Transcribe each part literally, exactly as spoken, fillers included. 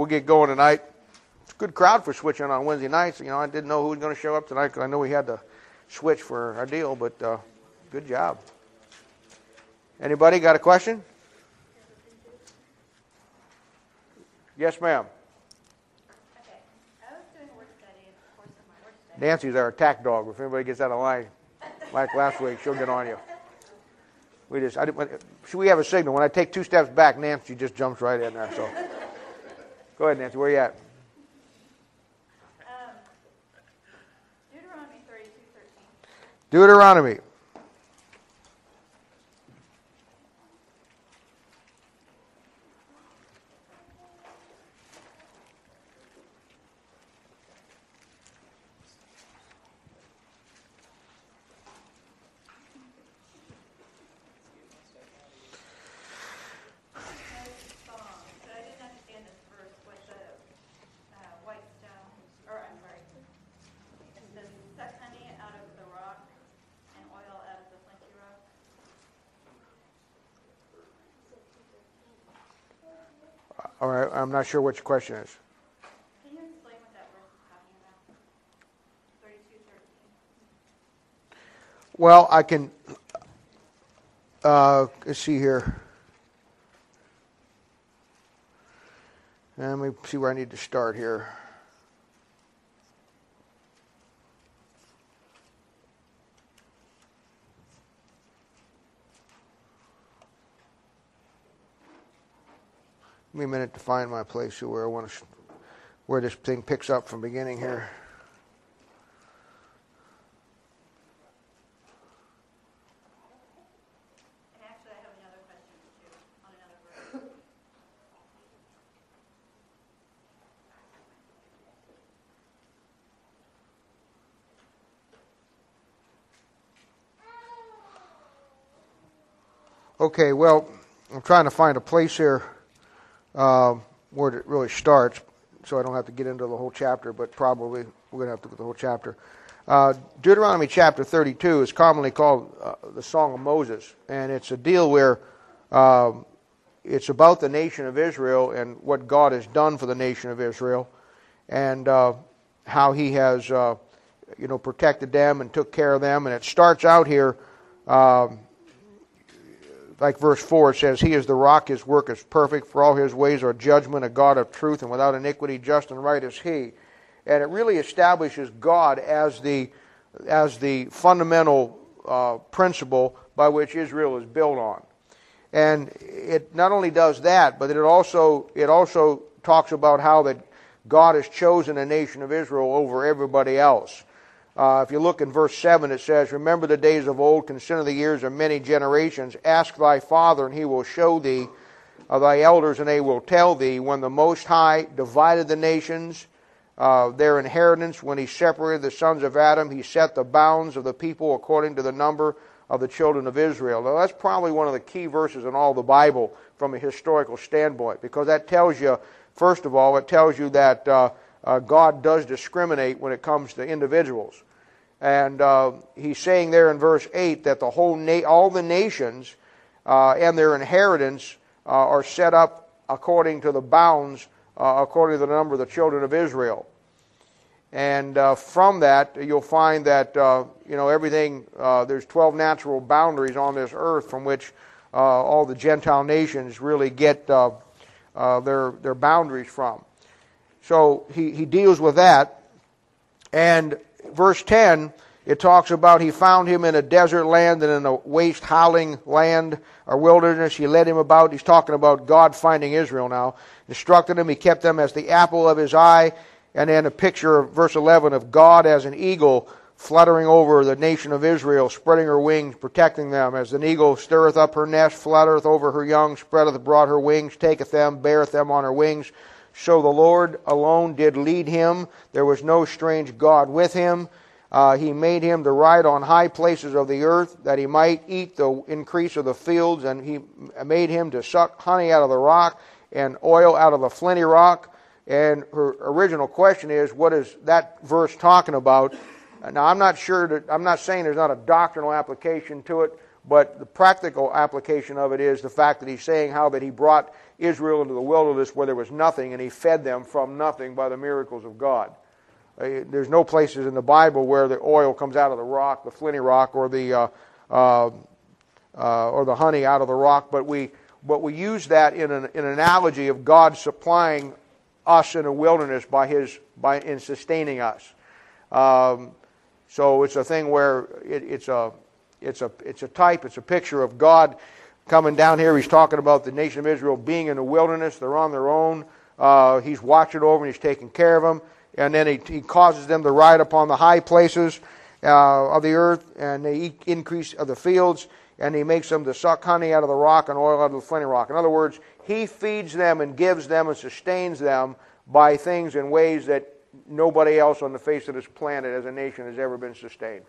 We'll get going tonight. It's a good crowd for switching on Wednesday nights. You know, I didn't know who was going to show up tonight because I know we had to switch for our deal, but uh, good job. Anybody got a question? Yes, ma'am. Okay. I was doing a word study, and of course, in my word study. Nancy's our attack dog. If anybody gets out of line, like last week, she'll get on you. We just, I didn't, should we have a signal? When I take two steps back, Nancy just jumps right in there. So, go ahead, Nancy. Where are you at? Um, Deuteronomy thirty-two thirteen. Deuteronomy. All right, I'm not sure what your question is. Can you explain what that verse is talking about? thirty-two thirteen. Well, I can, uh, let's see here. Let me see where I need to start here. Give me a minute to find my place here where I want to, where this thing picks up from beginning here. And actually, I have another question too on another verse. Okay, well, I'm trying to find a place here uh, where it really starts, so I don't have to get into the whole chapter, but probably we're going to have to look at the whole chapter. Uh, Deuteronomy chapter thirty-two is commonly called uh, the Song of Moses, and it's a deal where uh, it's about the nation of Israel and what God has done for the nation of Israel, and uh, how He has, uh, you know, protected them and took care of them. And it starts out here. Uh, Like verse four, it says, He is the rock, His work is perfect, for all His ways are judgment, a God of truth, and without iniquity, just and right is He. And it really establishes God as the, as the fundamental uh, principle by which Israel is built on. And it not only does that, but it also, it also talks about how that God has chosen a nation of Israel over everybody else. Uh, if you look in verse seven, it says, Remember the days of old, consider the years of many generations. Ask thy father, and he will show thee, uh, thy elders, and they will tell thee, when the Most High divided the nations, uh, their inheritance, when He separated the sons of Adam, He set the bounds of the people according to the number of the children of Israel. Now, that's probably one of the key verses in all the Bible from a historical standpoint, because that tells you, first of all, it tells you that uh, Uh, God does discriminate when it comes to individuals. And uh, He's saying there in verse eight that the whole na- all the nations uh, and their inheritance uh, are set up according to the bounds, uh, according to the number of the children of Israel. And uh, from that, you'll find that, uh, you know, everything, uh, there's twelve natural boundaries on this earth from which uh, all the Gentile nations really get uh, uh, their, their boundaries from. So he, he deals with that. And verse ten, it talks about He found him in a desert land and in a waste howling land or wilderness. He led him about. He's talking about God finding Israel now. Instructed him. He kept them as the apple of His eye. And then a picture of verse eleven of God as an eagle fluttering over the nation of Israel, spreading her wings, protecting them. As an eagle stirreth up her nest, fluttereth over her young, spreadeth abroad her wings, taketh them, beareth them on her wings. So the Lord alone did lead him. There was no strange God with him. Uh, he made him to ride on high places of the earth, that he might eat the increase of the fields. And He made him to suck honey out of the rock and oil out of the flinty rock. And her original question is, what is that verse talking about? Now, I'm not sure that, I'm not saying there's not a doctrinal application to it, but the practical application of it is the fact that he's saying how that He brought Israel into the wilderness where there was nothing, and he fed them from nothing by the miracles of God. Uh, there's no places in the Bible where the oil comes out of the rock, the flinty rock, or the uh, uh, uh, or the honey out of the rock, but we but we use that in an, in an analogy of God supplying us in a wilderness by His by in sustaining us. Um, so it's a thing where it, it's a it's a it's a type, it's a picture of God coming down here. He's talking about the nation of Israel being in the wilderness. They're on their own. Uh, he's watching over and He's taking care of them. And then he, he causes them to ride upon the high places uh, of the earth, and they eat increase of the fields, and He makes them to suck honey out of the rock and oil out of the flinty rock. In other words, He feeds them and gives them and sustains them by things in ways that nobody else on the face of this planet as a nation has ever been sustained.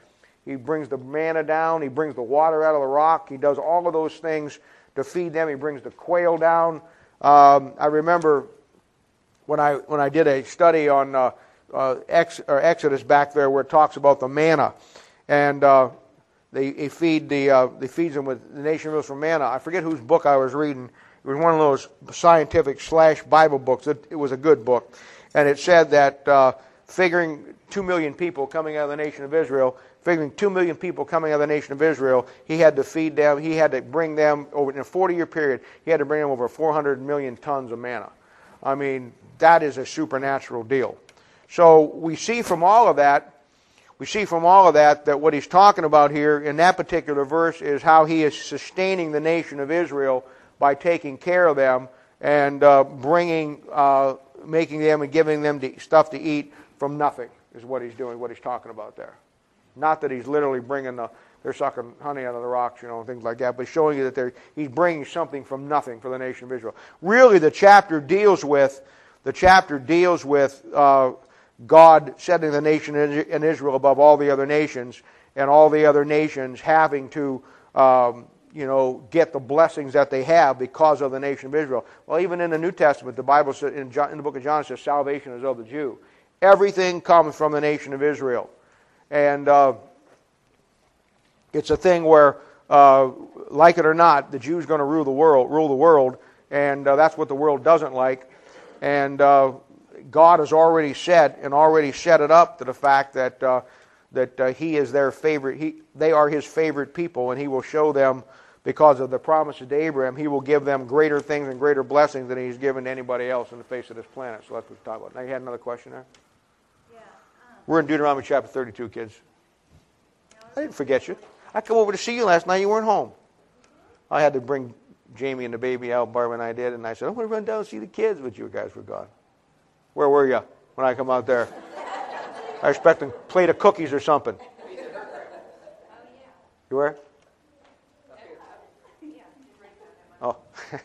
He brings the manna down. He brings the water out of the rock. He does all of those things to feed them. He brings the quail down. Um, I remember when I when I did a study on uh, uh, Ex, or Exodus back there, where it talks about the manna, and uh, they, they feed the uh, they feeds them with the nation of Israel from manna. I forget whose book I was reading. It was one of those scientific slash Bible books. It, it was a good book, and it said that uh, figuring two million people coming out of the nation of Israel, figuring two million people coming out of the nation of Israel, he had to feed them. He had to bring them over in a forty-year period. He had to bring them over four hundred million tons of manna. I mean, that is a supernatural deal. So we see from all of that, we see from all of that that what he's talking about here in that particular verse is how he is sustaining the nation of Israel by taking care of them and uh, bringing, uh, making them and giving them to, stuff to eat from nothing is what he's doing, what he's talking about there. Not that he's literally bringing the, they're sucking honey out of the rocks, you know, and things like that, but showing you that they're, he's bringing something from nothing for the nation of Israel. Really, the chapter deals with, the chapter deals with uh, God setting the nation in Israel above all the other nations, and all the other nations having to, um, you know, get the blessings that they have because of the nation of Israel. Well, even in the New Testament, the Bible says, in, John, in the book of John, it says salvation is of the Jew. Everything comes from the nation of Israel. And uh, it's a thing where, uh, like it or not, the Jew's going to rule the world, rule the world, and uh, that's what the world doesn't like. And uh, God has already said and already set it up to the fact that uh, that uh, He is their favorite. He, they are His favorite people, and He will show them, because of the promises to Abraham, He will give them greater things and greater blessings than He's given to anybody else on the face of this planet. So that's what we're talking about. Now, you had another question there? We're in Deuteronomy chapter thirty-two, kids. I didn't forget you. I come over to see you last night. You weren't home. I had to bring Jamie and the baby out. Barbara and I did. And I said, I'm going to run down and see the kids, but you guys were gone. Where were you when I come out there? I expect a plate of cookies or something. You were? Oh.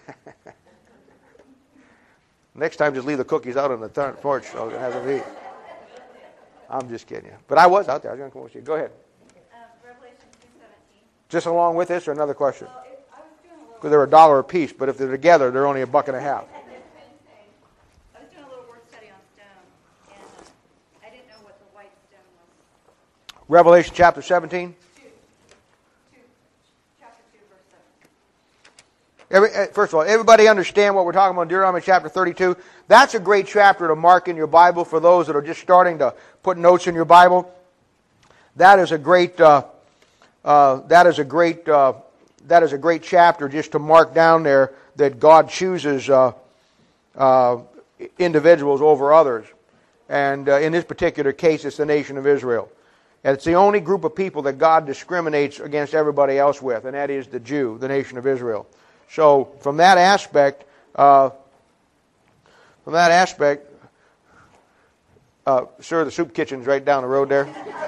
Next time, just leave the cookies out on the porch so I can have them eat. I'm just kidding you. But I was out there. I was going to come over to you. Go ahead. Uh, Revelation two seventeen. Just along with this or another question? Well, it, I was doing a little... Because they're a dollar a piece, but if they're together, they're only a buck and a half. I was doing a little work study on stone, and uh, I didn't know what the white stone was. Revelation chapter seventeen. Two. Two. Chapter two, verse seven. Every, first of all, everybody understand what we're talking about in Deuteronomy chapter thirty-two? That's a great chapter to mark in your Bible for those that are just starting to put notes in your Bible. That is a great. Uh, uh, that is a great. Uh, that is a great chapter just to mark down there that God chooses uh, uh, individuals over others, and uh, in this particular case, it's the nation of Israel. And it's the only group of people that God discriminates against everybody else with, and that is the Jew, the nation of Israel. So, from that aspect, uh, from that aspect, uh, sir, the soup kitchen's right down the road there.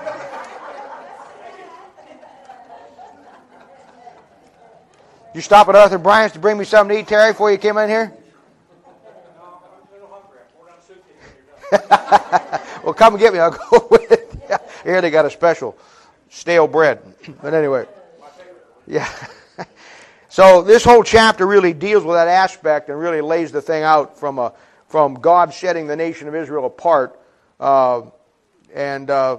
Did you stop at Arthur Bryant's to bring me something to eat, Terry, before you came in here? No, I'm a little hungry. I poured on a soup kitchen. Well, come and get me. I'll go with it. Yeah. Here they got a special stale bread. But anyway, yeah. So this whole chapter really deals with that aspect and really lays the thing out from a, from God setting the nation of Israel apart. Uh, and uh,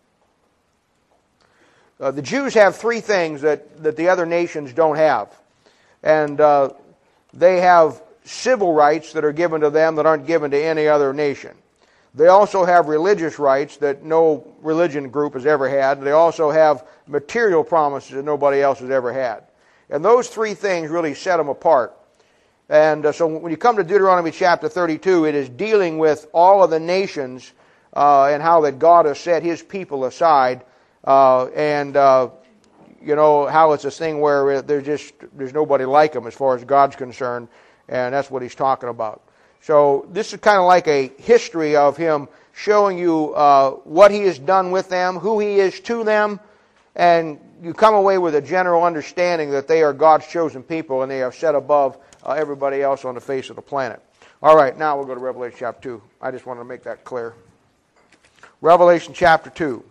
uh, the Jews have three things that, that the other nations don't have. And uh, they have civil rights that are given to them that aren't given to any other nation. They also have religious rights that no religion group has ever had. They also have material promises that nobody else has ever had. And those three things really set them apart. And uh, so when you come to Deuteronomy chapter thirty-two, it is dealing with all of the nations uh, and how that God has set His people aside, uh, and uh, you know how it's a thing where there's just there's nobody like Him as far as God's concerned, and that's what He's talking about. So this is kind of like a history of Him showing you uh, what He has done with them, who He is to them, and you come away with a general understanding that they are God's chosen people and they are set above uh, everybody else on the face of the planet. All right, now we'll go to Revelation chapter two. I just wanted to make that clear. Revelation chapter two.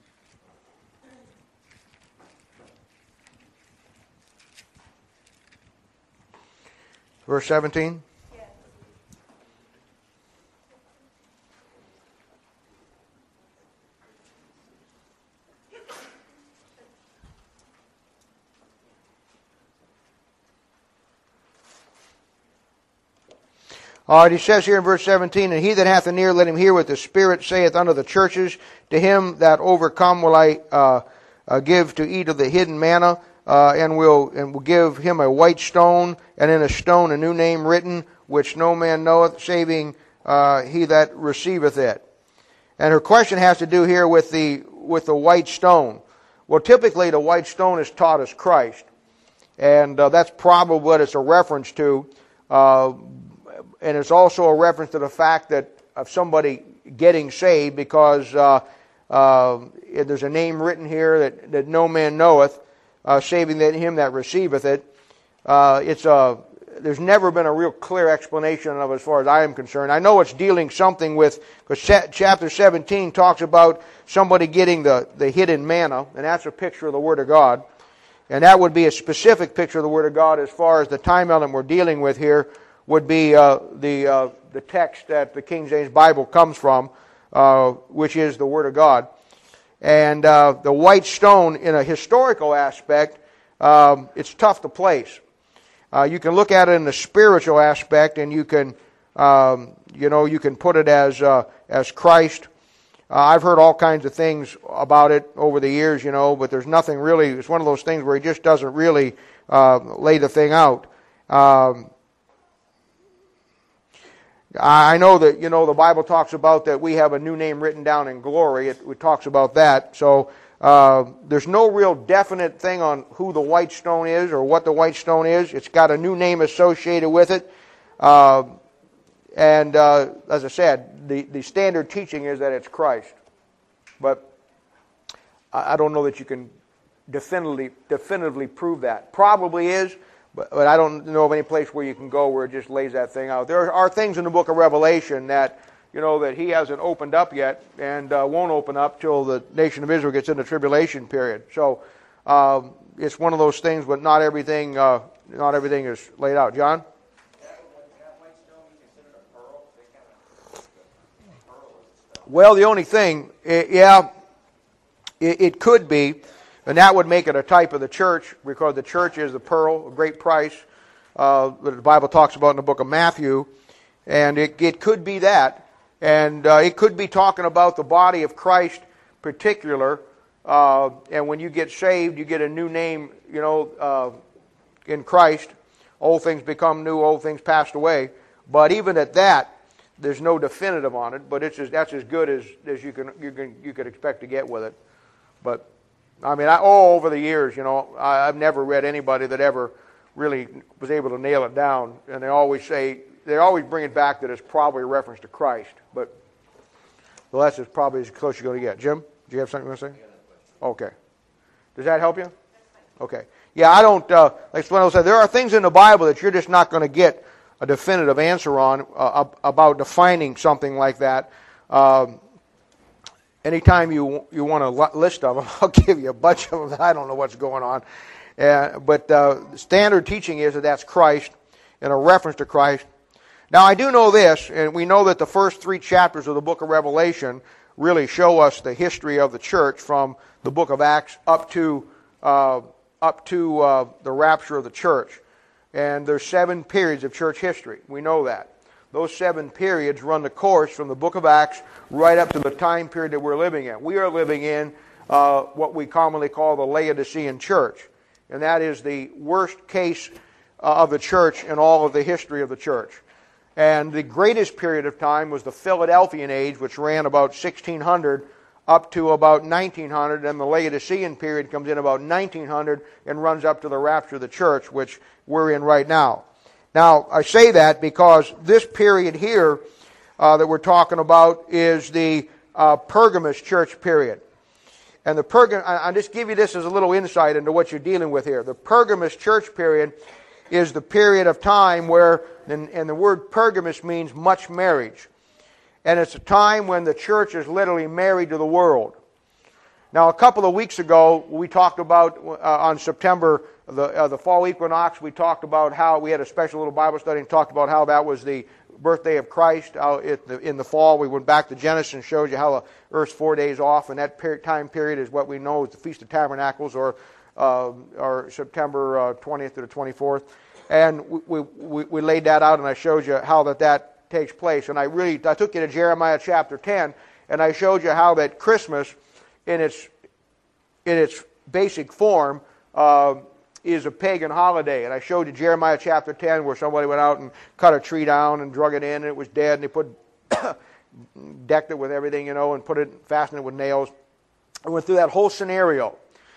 Verse seventeen. All right, he says here in verse seventeen, and he that hath an ear, let him hear what the Spirit saith unto the churches. To him that overcome will I uh, uh, give to eat of the hidden manna, uh, and will and will give him a white stone, and in a stone a new name written, which no man knoweth, saving uh, he that receiveth it. And her question has to do here with the with the white stone. Well, typically the white stone is taught as Christ, and uh, that's probably what it's a reference to. Uh, And it's also a reference to the fact that of somebody getting saved, because uh, uh, there's a name written here that, that no man knoweth, uh, saving that him that receiveth it. Uh, it's a there's never been a real clear explanation of it as far as I am concerned. I know it's dealing something with, because chapter seventeen talks about somebody getting the, the hidden manna, and that's a picture of the Word of God. And that would be a specific picture of the Word of God as far as the time element we're dealing with here would be uh, the uh, the text that the King James Bible comes from, uh, which is the Word of God. And uh, the white stone, in a historical aspect, um, it's tough to place. Uh, you can look at it in the spiritual aspect, and you can, um, you know, you can put it as uh, as Christ. Uh, I've heard all kinds of things about it over the years, you know, but there's nothing really. It's one of those things where he just doesn't really uh, lay the thing out. Um, I know that, you know, the Bible talks about that we have a new name written down in glory. It, it talks about that. So uh, there's no real definite thing on who the white stone is or what the white stone is. It's got a new name associated with it. Uh, and uh, as I said, the, the standard teaching is that it's Christ. But I, I don't know that you can definitively, definitively prove that. Probably is. But, but I don't know of any place where you can go where it just lays that thing out. There are things in the book of Revelation that, you know, that he hasn't opened up yet and uh, won't open up till the nation of Israel gets in the tribulation period. So um, it's one of those things, but not everything, uh, not everything is laid out. John? Well, the only thing, it, yeah, it, it could be. And that would make it a type of the church, because the church is the pearl, a great price, uh, that the Bible talks about in the book of Matthew. And it, it could be that. And uh, it could be talking about the body of Christ particular. Uh, and when you get saved, you get a new name, you know, uh, in Christ. Old things become new, old things passed away. But even at that, there's no definitive on it. But it's just, that's as good as, as you can you can you could expect to get with it. But I mean, I, all over the years, you know, I, I've never read anybody that ever really was able to nail it down. And they always say, they always bring it back that it's probably a reference to Christ. But well, that's as probably as close you're going to get. Jim, do you have something to say? Okay. Does that help you? Okay. Yeah, I don't, uh, like Swendell said, there are things in the Bible that you're just not going to get a definitive answer on uh, about defining something like that. Um, Anytime you you want a list of them, I'll give you a bunch of them. I don't know what's going on. Uh, but uh, standard teaching is that that's Christ and a reference to Christ. Now, I do know this, and we know that the first three chapters of the book of Revelation really show us the history of the church from the book of Acts up to uh, up to uh, the rapture of the church. And there's seven periods of church history. We know that. Those seven periods run the course from the book of Acts right up to the time period that we're living in. We are living in uh, what we commonly call the Laodicean church. And that is the worst case uh, of the church in all of the history of the church. And the greatest period of time was the Philadelphian age, which ran about sixteen hundred up to about nineteen hundred. And the Laodicean period comes in about nineteen hundred and runs up to the rapture of the church, which we're in right now. Now, I say that because this period here uh, that we're talking about is the uh, Pergamus church period. And the Pergam, I'll just give you this as a little insight into what you're dealing with here. The Pergamus church period is the period of time where, and, and the word Pergamus means much marriage. And it's a time when the church is literally married to the world. Now, a couple of weeks ago, we talked about, uh, on September, the, uh, the fall equinox, we talked about how, we had a special little Bible study and talked about how that was the birthday of Christ. How it, the, in the fall, we went back to Genesis and showed you how the earth's four days off, and that per- time period is what we know as the Feast of Tabernacles, or, uh, or September uh, twentieth to the twenty-fourth. And we, we, we laid that out, and I showed you how that, that takes place. And I really, I took you to Jeremiah chapter ten, and I showed you how that Christmas, in its in its basic form, uh, is a pagan holiday. And I showed you Jeremiah chapter ten, where somebody went out and cut a tree down and drug it in, and it was dead, and they put decked it with everything, you know, and put it, fastened it with nails. I went through that whole scenario.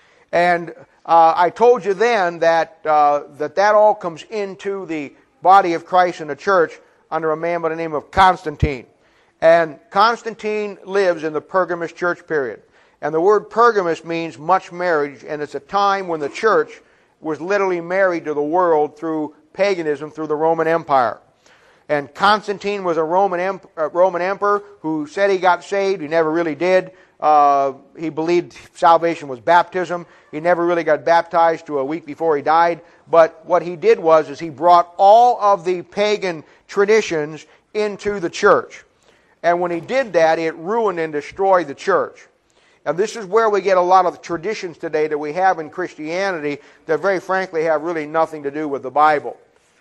And uh, I told you then that, uh, that that all comes into the body of Christ in the church under a man by the name of Constantine. And Constantine lives in the Pergamus church period. And the word Pergamus means much marriage, and it's a time when the church was literally married to the world through paganism, through the Roman Empire. And Constantine was a Roman, emp- uh, Roman emperor who said he got saved. He never really did. Uh, he believed salvation was baptism. He never really got baptized to a week before he died. But what he did was is he brought all of the pagan traditions into the church. And when he did that, it ruined and destroyed the church. And this is where we get a lot of the traditions today that we have in Christianity that very frankly have really nothing to do with the Bible.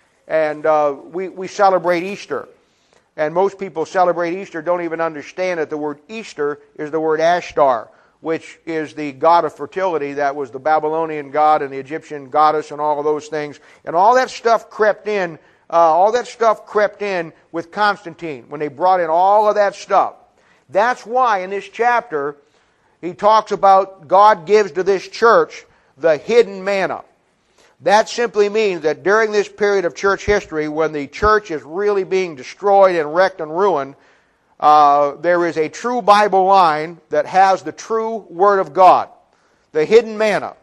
And uh, we, we celebrate Easter. And most people celebrate Easter don't even understand that the word Easter is the word Ashtar, which is the god of fertility. That was the Babylonian god and the Egyptian goddess and all of those things. And all that stuff crept in, uh, all that stuff crept in with Constantine when they brought in all of that stuff. That's why in this chapter he talks about God gives to this church the hidden manna. That simply means that during this period of church history, when the church is really being destroyed and wrecked and ruined, uh, there is a true Bible line that has the true Word of God, the hidden manna.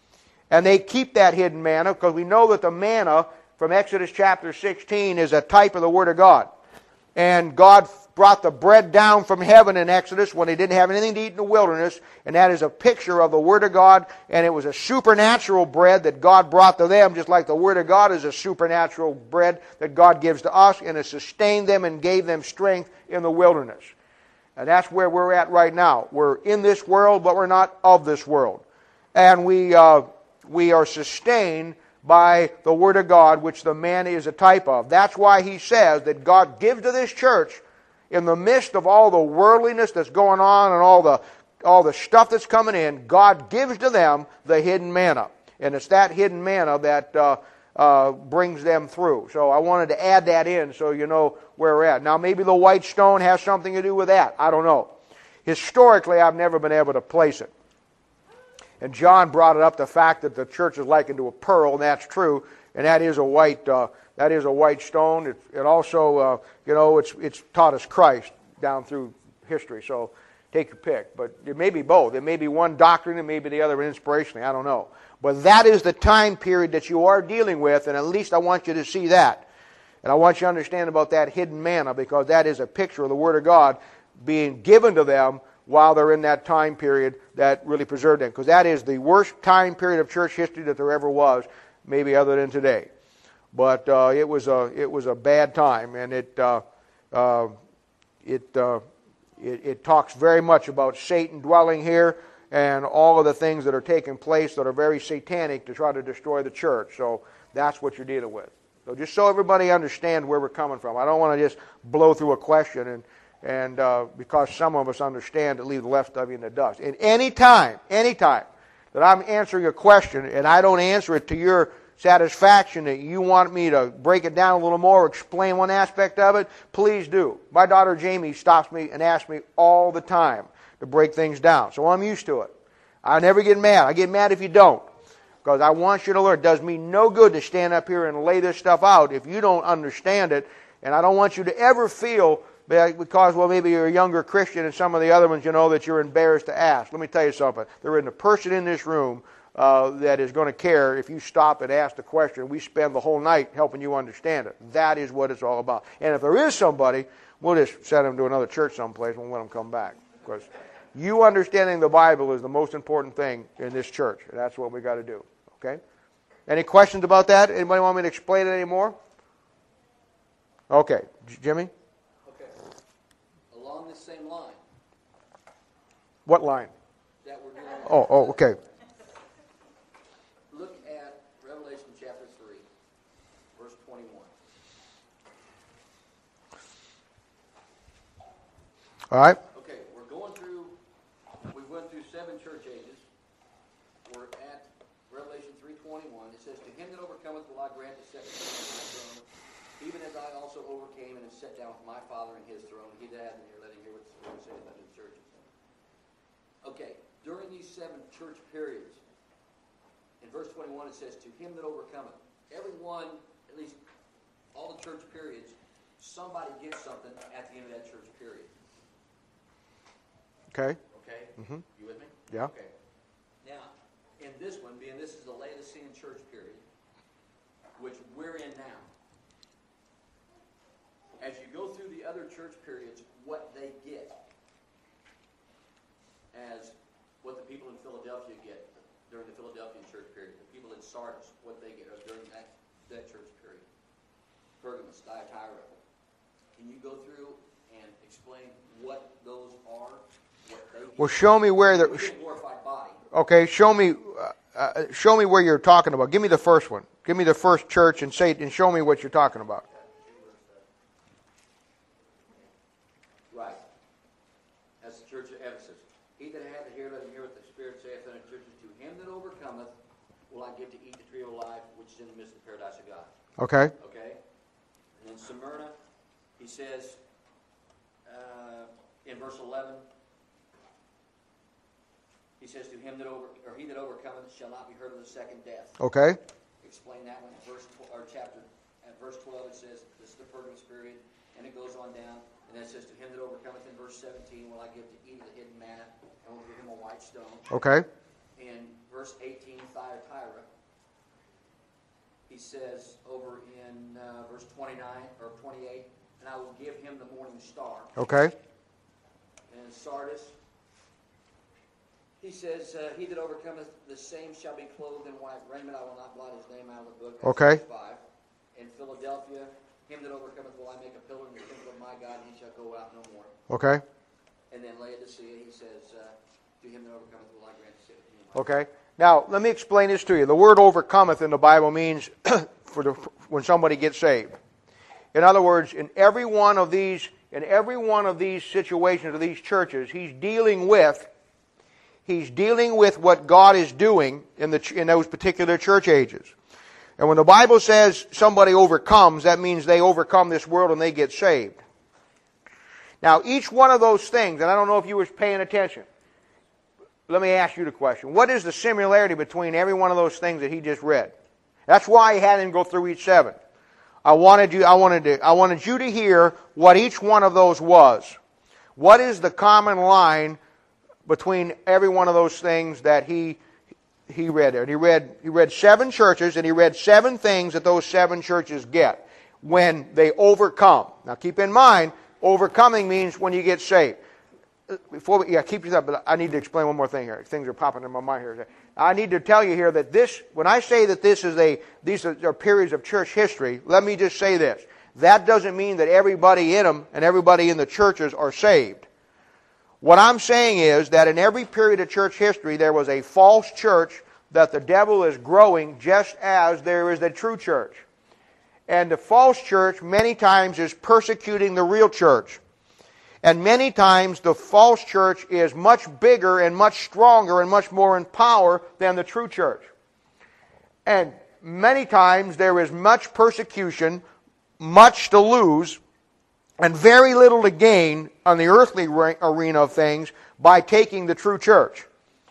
And they keep that hidden manna because we know that the manna from Exodus chapter sixteen is a type of the Word of God. And God brought the bread down from heaven in Exodus when they didn't have anything to eat in the wilderness, and that is a picture of the Word of God, and it was a supernatural bread that God brought to them, just like the Word of God is a supernatural bread that God gives to us, and it sustained them and gave them strength in the wilderness. And that's where we're at right now. We're in this world, but we're not of this world. And we, uh, we are sustained by the Word of God, which the man is a type of. That's why he says that God gives to this church, in the midst of all the worldliness that's going on and all the all the stuff that's coming in, God gives to them the hidden manna. And it's that hidden manna that uh, uh, brings them through. So I wanted to add that in so you know where we're at. Now maybe the white stone has something to do with that. I don't know. Historically, I've never been able to place it. And John brought it up, the fact that the church is likened to a pearl, and that's true. And that is a white uh, that is a white stone. It, it also, uh, you know, it's it's taught us Christ down through history. So take your pick. But it may be both. It may be one doctrine, it may be the other inspirationally. I don't know. But that is the time period that you are dealing with, and at least I want you to see that. And I want you to understand about that hidden manna, because that is a picture of the Word of God being given to them while they're in that time period that really preserved them. Because that is the worst time period of church history that there ever was, maybe other than today. But uh, it was a it was a bad time, and it uh, uh, it, uh, it it talks very much about Satan dwelling here and all of the things that are taking place that are very satanic to try to destroy the church. So That's what you're dealing with. So just so everybody understands where we're coming from. I don't want to just blow through a question and, and uh, because some of us understand to leave the rest of you in the dust. And any time, any time that I'm answering a question and I don't answer it to your satisfaction, that you want me to break it down a little more, explain one aspect of it, please do. My daughter Jamie stops me and asks me all the time to break things down. So I'm used to it. I never get mad. I get mad if you don't. Because I want you to learn. It does me no good to stand up here and lay this stuff out if you don't understand it. And I don't want you to ever feel that because, well, maybe you're a younger Christian and some of the other ones, you know, that you're embarrassed to ask. Let me tell you something. There isn't a person in this room uh, that is going to care if you stop and ask the question. We spend the whole night helping you understand it. That is what it's all about. And if there is somebody, we'll just send them to another church someplace and we'll let them come back. Because you understanding the Bible is the most important thing in this church. And that's what we got to do. Okay? Any questions about that? Anybody want me to explain it anymore? Okay. Jimmy? Okay. Along the same line. What line? That we're doing. Oh, oh, okay. Look at Revelation chapter three, verse twenty-one. All right. Okay, we're going through, we went through seven church ages. We're at Revelation three twenty-one. It says, "To him that overcometh will I grant to sit on my throne, even as I also overcame and have sat down with my Father in his throne. He that hath an ear, let him hear what the Spirit saith unto the churches." Okay, during these seven church periods, in verse twenty-one it says, "To him that overcometh." Everyone, at least all the church periods, somebody gets something at the end of that church period. Okay. Okay? Mm-hmm. You with me? Yeah. Okay. Now, in this one, being this is the Laodicean church period, which we're in now, as you go through the other church periods, what they get as what the people in Philadelphia get during the Philadelphian church period, the people in Sardis, what they get during that, that church period, Pergamos, Thyatira. Can you go through and explain what those are? What they get? Well, show me where the. We get a glorified body. Okay, show me. Uh, uh, show me where you're talking about. Give me the first one. Give me the first church and say and show me what you're talking about. Right. That's the church of Ephesus. "He that hath an ear, let him hear what the Spirit saith unto the churches. To him that overcometh will I give to eat the tree of life, which is in the midst of the paradise of God." Okay. Okay? And then Smyrna, he says, uh, in verse eleven, he says, "To him that over, or he that overcometh shall not be hurt of the second death." Okay. Explain that one. Verse tw- or chapter at verse twelve it says this is the Pergamos period, and it goes on down, and then it says, "To him that overcometh," in verse seventeen, "will I give to eat of the hidden manna, and will give him a white stone." Okay. In verse eighteen, Thyatira, he says over in uh, verse twenty-nine or twenty-eight, "And I will give him the morning star." Okay. And in Sardis, he says, uh, "He that overcometh, the same shall be clothed in white raiment. I will not blot his name out of the book." That's Okay. verse five. In Philadelphia, "Him that overcometh will I make a pillar in the temple of my God, and he shall go out no more." Okay. And then Laodicea, he says, uh, "To him that overcometh will I grant to sit with me." Okay. Now let me explain this to you. The word "overcometh" in the Bible means for the when somebody gets saved. In other words, in every one of these, in every one of these situations of these churches, he's dealing with. He's dealing with what God is doing in the in those particular church ages. And when the Bible says somebody overcomes, that means they overcome this world and they get saved. Now, each one of those things, and I don't know if you were paying attention, let me ask you the question. What is the similarity between every one of those things that he just read? That's why he had him go through each seven. I wanted you, I wanted to, I wanted you to hear what each one of those was. What is the common line between every one of those things that he he read there? And he read he read seven churches, and he read seven things that those seven churches get when they overcome. Now keep in mind, overcoming means when you get saved. Before we, yeah, keep yourself. But I need to explain one more thing here. Things are popping in my mind here. I need to tell you here that this, when I say that this is a these are, are periods of church history, let me just say this: that doesn't mean that everybody in them and everybody in the churches are saved. What I'm saying is that in every period of church history, there was a false church that the devil is growing just as there is the true church. And the false church many times is persecuting the real church. And many times the false church is much bigger and much stronger and much more in power than the true church. And many times there is much persecution, much to lose, and very little to gain on the earthly arena of things by taking the true church.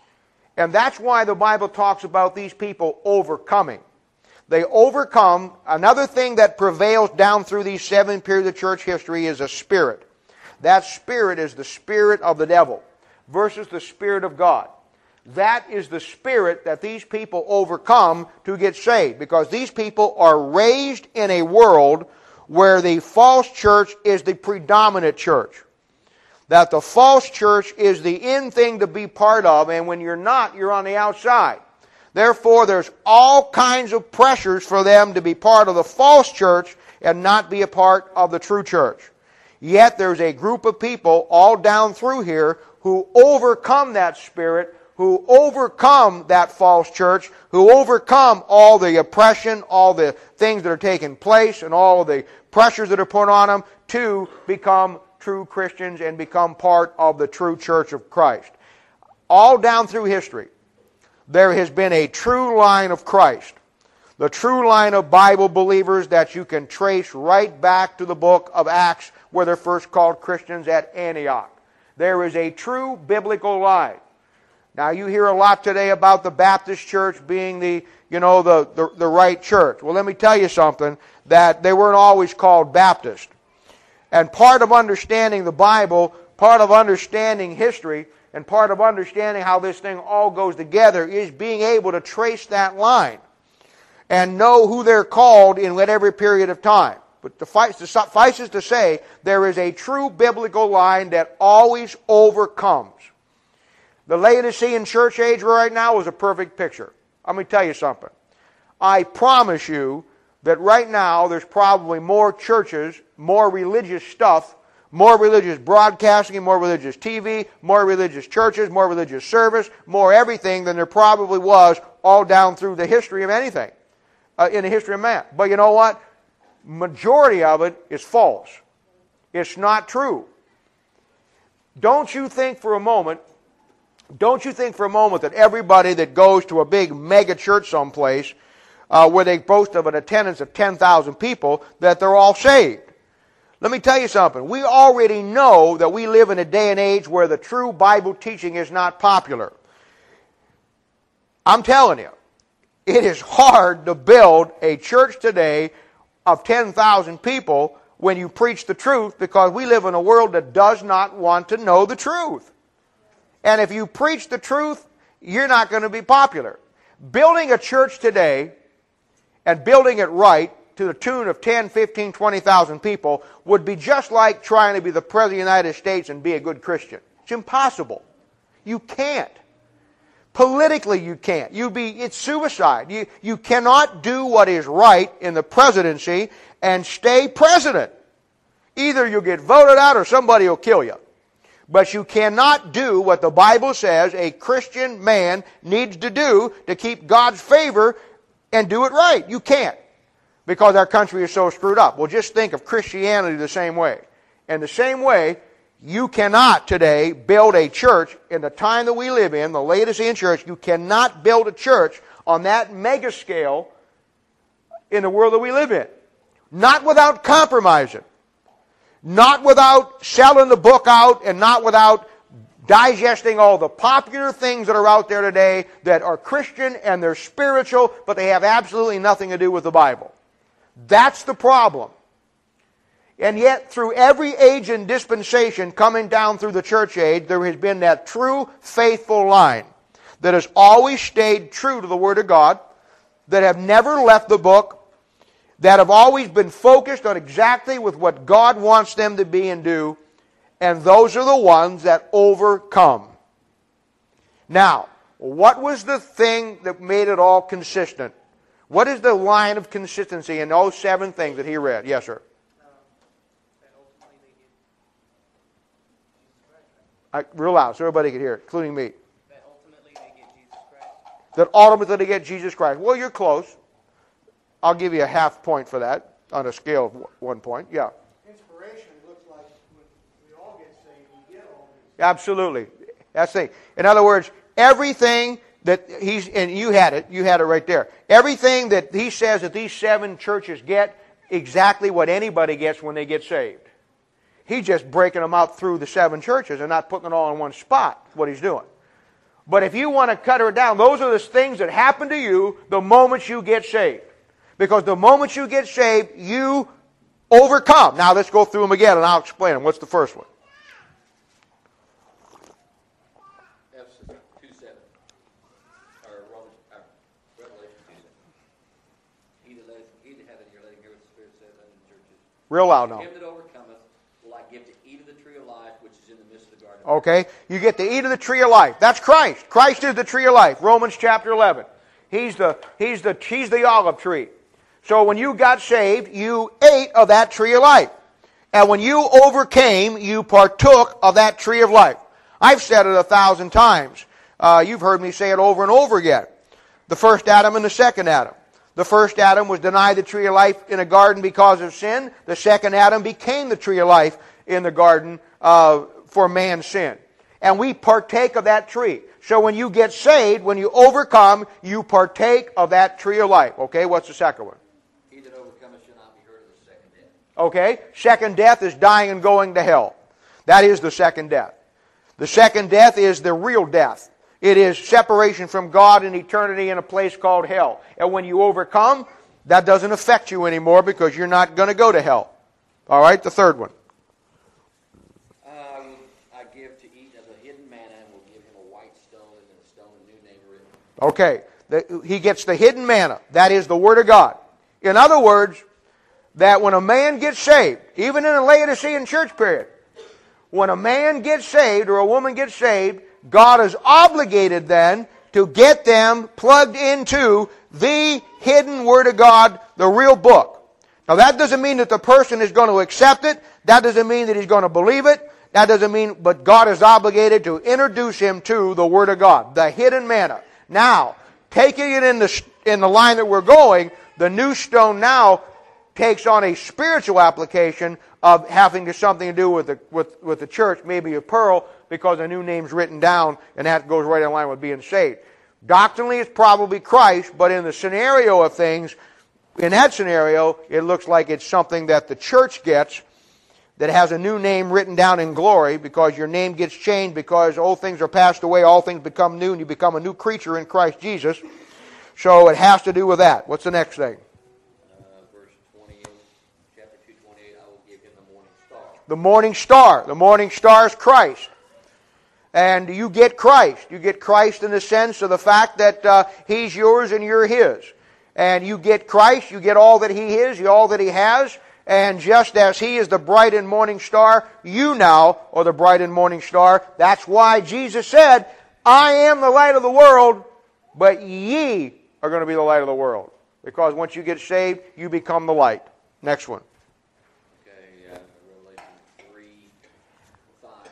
And that's why the Bible talks about these people overcoming. They overcome. Another thing that prevails down through these seven periods of church history is a spirit. That spirit is the spirit of the devil versus the spirit of God. That is the spirit that these people overcome to get saved, because these people are raised in a world where the false church is the predominant church. That the false church is the in thing to be part of, and when you're not, you're on the outside. Therefore, there's all kinds of pressures for them to be part of the false church and not be a part of the true church. Yet there's a group of people all down through here who overcome that spirit, who overcome that false church, who overcome all the oppression, all the things that are taking place, and all the pressures that are put on them to become true Christians and become part of the true church of Christ. All down through history, there has been a true line of Christ. The true line of Bible believers that you can trace right back to the book of Acts, where they're first called Christians at Antioch. There is a true biblical line. Now, you hear a lot today about the Baptist church being the, you know, the, the, the right church. Well, let me tell you something, that they weren't always called Baptist. And part of understanding the Bible, part of understanding history, and part of understanding how this thing all goes together is being able to trace that line and know who they're called in whatever period of time. But suffices to say, there is a true biblical line that always overcomes. The Laodicean church age right now is a perfect picture. Let me tell you something. I promise you that right now there's probably more churches, more religious stuff, more religious broadcasting, more religious T V, more religious churches, more religious service, more everything than there probably was all down through the history of anything, uh, in the history of man. But you know what? Majority of it is false. It's not true. Don't you think for a moment, don't you think for a moment that everybody that goes to a big mega church someplace uh, where they boast of an attendance of ten thousand people, that they're all saved? Let me tell you something. We already know that we live in a day and age where the true Bible teaching is not popular. I'm telling you, it is hard to build a church today of ten thousand people when you preach the truth, because we live in a world that does not want to know the truth. And if you preach the truth, you're not going to be popular. Building a church today and building it right to the tune of ten, fifteen, twenty thousand people would be just like trying to be the President of the United States and be a good Christian. It's impossible. You can't. Politically, you can't. You be, it's suicide. You, you cannot do what is right in the presidency and stay president. Either you'll get voted out or somebody will kill you. But you cannot do what the Bible says a Christian man needs to do to keep God's favor and do it right. You can't, because our country is so screwed up. Well, just think of Christianity the same way. In the same way, you cannot today build a church in the time that we live in, the Laodicean church. You cannot build a church on that mega scale in the world that we live in. Not without compromising. Not without selling the book out, and not without digesting all the popular things that are out there today that are Christian and they're spiritual, but they have absolutely nothing to do with the Bible. That's the problem. And yet, through every age and dispensation coming down through the church age, there has been that true, faithful line that has always stayed true to the Word of God, that have never left the book, that have always been focused on exactly with what God wants them to be and do, and those are the ones that overcome. Now, what was the thing that made it all consistent? What is the line of consistency in those seven things that he read? Yes, sir. I, real loud so everybody can hear it, including me. That ultimately they get Jesus Christ. that ultimately get Jesus Christ. Well, you're close. I'll give you a half point for that on a scale of one point. Yeah. Inspiration looks like when we all get saved, we get all these. Absolutely. That's the thing. In other words, everything that he's, and you had it, you had it right there. Everything that he says that these seven churches get, exactly what anybody gets when they get saved. He's just breaking them out through the seven churches and not putting it all in one spot, what he's doing. But if you want to cut her down, those are the things that happen to you the moment you get saved. Because the moment you get saved, you overcome. Now let's go through them again and I'll explain them. What's the first one? Ephesus two seven. Or Romans, uh, Revelation two seven. He that let- he that hath an ear, let him hear what the Spirit says unto the churches. Real loud now. Him that overcometh will I give to eat of the tree of life, which is in the midst of the garden. Okay? You get to eat of the tree of life. That's Christ. Christ is the tree of life. Romans chapter eleven. He's the, he's the, he's the olive tree. So when you got saved, you ate of that tree of life. And when you overcame, you partook of that tree of life. I've said it a thousand times. Uh, you've heard me say it over and over again. The first Adam and the second Adam. The first Adam was denied the tree of life in a garden because of sin. The second Adam became the tree of life in the garden uh, for man's sin. And we partake of that tree. So when you get saved, when you overcome, you partake of that tree of life. Okay, what's the second one? He that overcometh shall not be hurt of the second death. Okay, second death is dying and going to hell. That is the second death. The second death is the real death. It is separation from God in eternity in a place called hell. And when you overcome, that doesn't affect you anymore because you're not going to go to hell. All right, the third one. Uh, I will I give to eat of the hidden manna, and will give him a white stone, and then a stone a new name written. Okay, the, he gets the hidden manna. That is the Word of God. In other words, that when a man gets saved, even in a Laodicean church period, when a man gets saved or a woman gets saved, God is obligated then to get them plugged into the hidden Word of God, the real book. Now that doesn't mean that the person is going to accept it. That doesn't mean that he's going to believe it. That doesn't mean, but God is obligated to introduce him to the Word of God, the hidden manna. Now, taking it in the, in the line that we're going, the new stone now takes on a spiritual application of having to, something to do with the, with, with the church, maybe a pearl, because a new name's written down, and that goes right in line with being saved. Doctrinally, it's probably Christ, but in the scenario of things, in that scenario, it looks like it's something that the church gets that has a new name written down in glory, because your name gets changed, because old things are passed away, all things become new, and you become a new creature in Christ Jesus. So it has to do with that. What's the next thing? Uh, verse twenty-eight, chapter two twenty-eight, I will give him the morning star. The morning star. The morning star is Christ. And you get Christ. You get Christ in the sense of the fact that uh, He's yours and you're His. And you get Christ, you get all that He is, all that He has. And just as He is the bright and morning star, you now are the bright and morning star. That's why Jesus said, I am the light of the world, but ye are going to be the light of the world. Because once you get saved, you become the light. Next one. Okay, uh, Revelation three, five.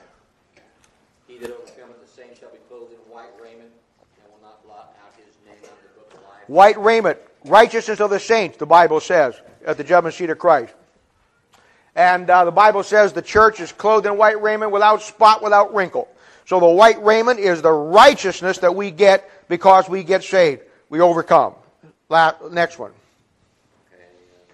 He that overcometh, the same shall be clothed in white raiment, and will not blot out his name out of the book of life. White raiment, righteousness of the saints, the Bible says, at the judgment seat of Christ. And uh, the Bible says the church is clothed in white raiment without spot, without wrinkle. So the white raiment is the righteousness that we get because we get saved. We overcome. La- next one. Okay, uh,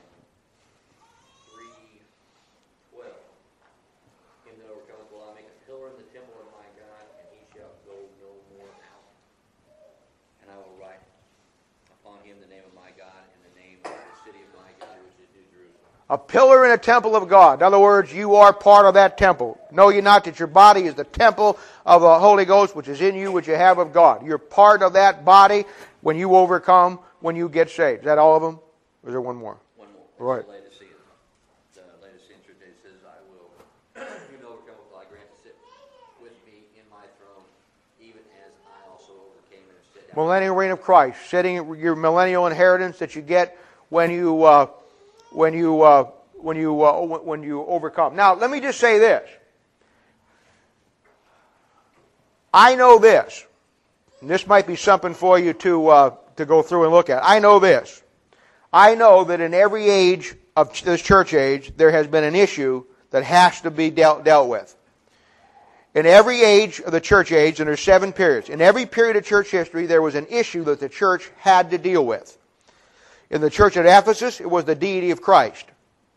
three, twelve. Him that overcometh will I make a pillar in the temple of my God, and he shall go no more out. And I will write upon him the name of my God, and the name of the city of my God, which is New Jerusalem. A pillar in a temple of God. In other words, you are part of that temple. Know ye not that your body is the temple of the Holy Ghost, which is in you, which you have of God. You're part of that body when you overcome, when you get saved. Is that all of them? Or is there one more? One more. Right. The Laodicean. The Laodicean church it says, I will, you know, overcome will I grant to sit with me in my throne, even as I also overcame and have sit down. Millennial reign of Christ. Sitting your millennial inheritance that you get when you uh, when you uh, when you uh, when you overcome. Now, let me just say this. I know this. and this might be something for you to uh, to go through and look at. I know this. I know that in every age of this church age, there has been an issue that has to be dealt, dealt with. In every age of the church age, and there's seven periods, in every period of church history, there was an issue that the church had to deal with. In the church at Ephesus, it was the deity of Christ.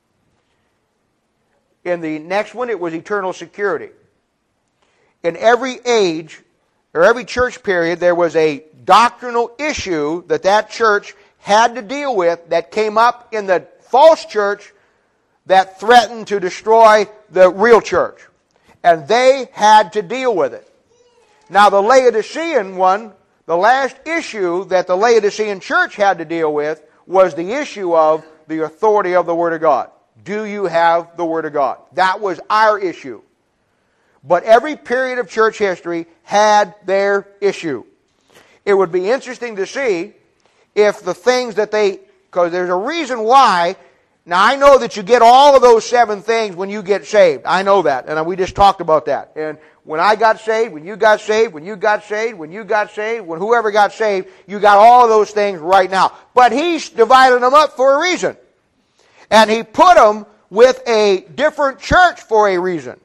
In the next one, it was eternal security. In every age, or every church period, there was a doctrinal issue that that church had to deal with that came up in the false church that threatened to destroy the real church. And they had to deal with it. Now the Laodicean one, the last issue that the Laodicean church had to deal with was the issue of the authority of the Word of God. Do you have the Word of God? That was our issue. But every period of church history had their issue. It would be interesting to see if the things that they, because there's a reason why. Now I know that you get all of those seven things when you get saved. I know that, and we just talked about that. And when I got saved, when you got saved, when you got saved, when you got saved, when whoever got saved, you got all of those things right now. But He's divided them up for a reason. And He put them with a different church for a reason.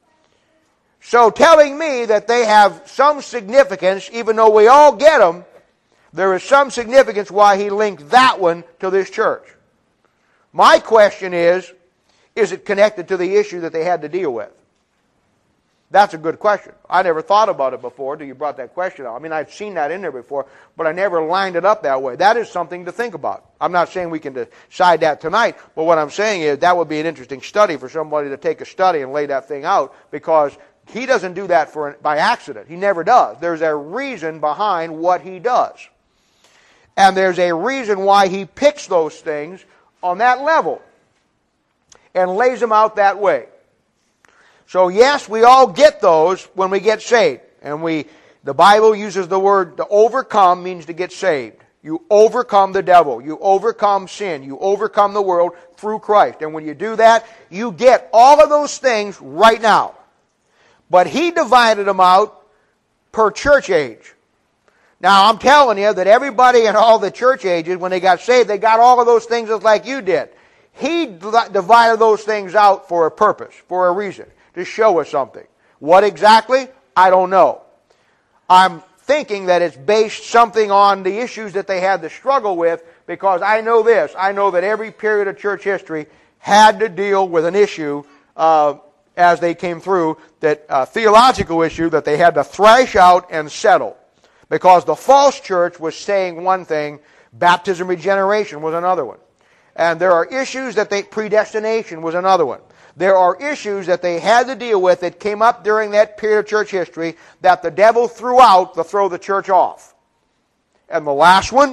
So telling me that they have some significance, even though we all get them, there is some significance why He linked that one to this church. My question is, is it connected to the issue that they had to deal with? That's a good question. I never thought about it before until you brought that question up. I mean, I've seen that in there before, but I never lined it up that way. That is something to think about. I'm not saying we can decide that tonight, but what I'm saying is that would be an interesting study for somebody to take a study and lay that thing out, because He doesn't do that for by accident. He never does. There's a reason behind what He does. And there's a reason why He picks those things on that level and lays them out that way. So yes, we all get those when we get saved. And we, the Bible uses the word to overcome means to get saved. You overcome the devil. You overcome sin. You overcome the world through Christ. And when you do that, you get all of those things right now. But He divided them out per church age. Now, I'm telling you that everybody in all the church ages, when they got saved, they got all of those things just like you did. He divided those things out for a purpose, for a reason, to show us something. What exactly? I don't know. I'm thinking that it's based something on the issues that they had to struggle with, because I know this. I know that every period of church history had to deal with an issue uh, as they came through, that uh, theological issue that they had to thrash out and settle. Because the false church was saying one thing, baptism regeneration was another one. And there are issues that they, predestination was another one. There are issues that they had to deal with that came up during that period of church history that the devil threw out to throw the church off. And the last one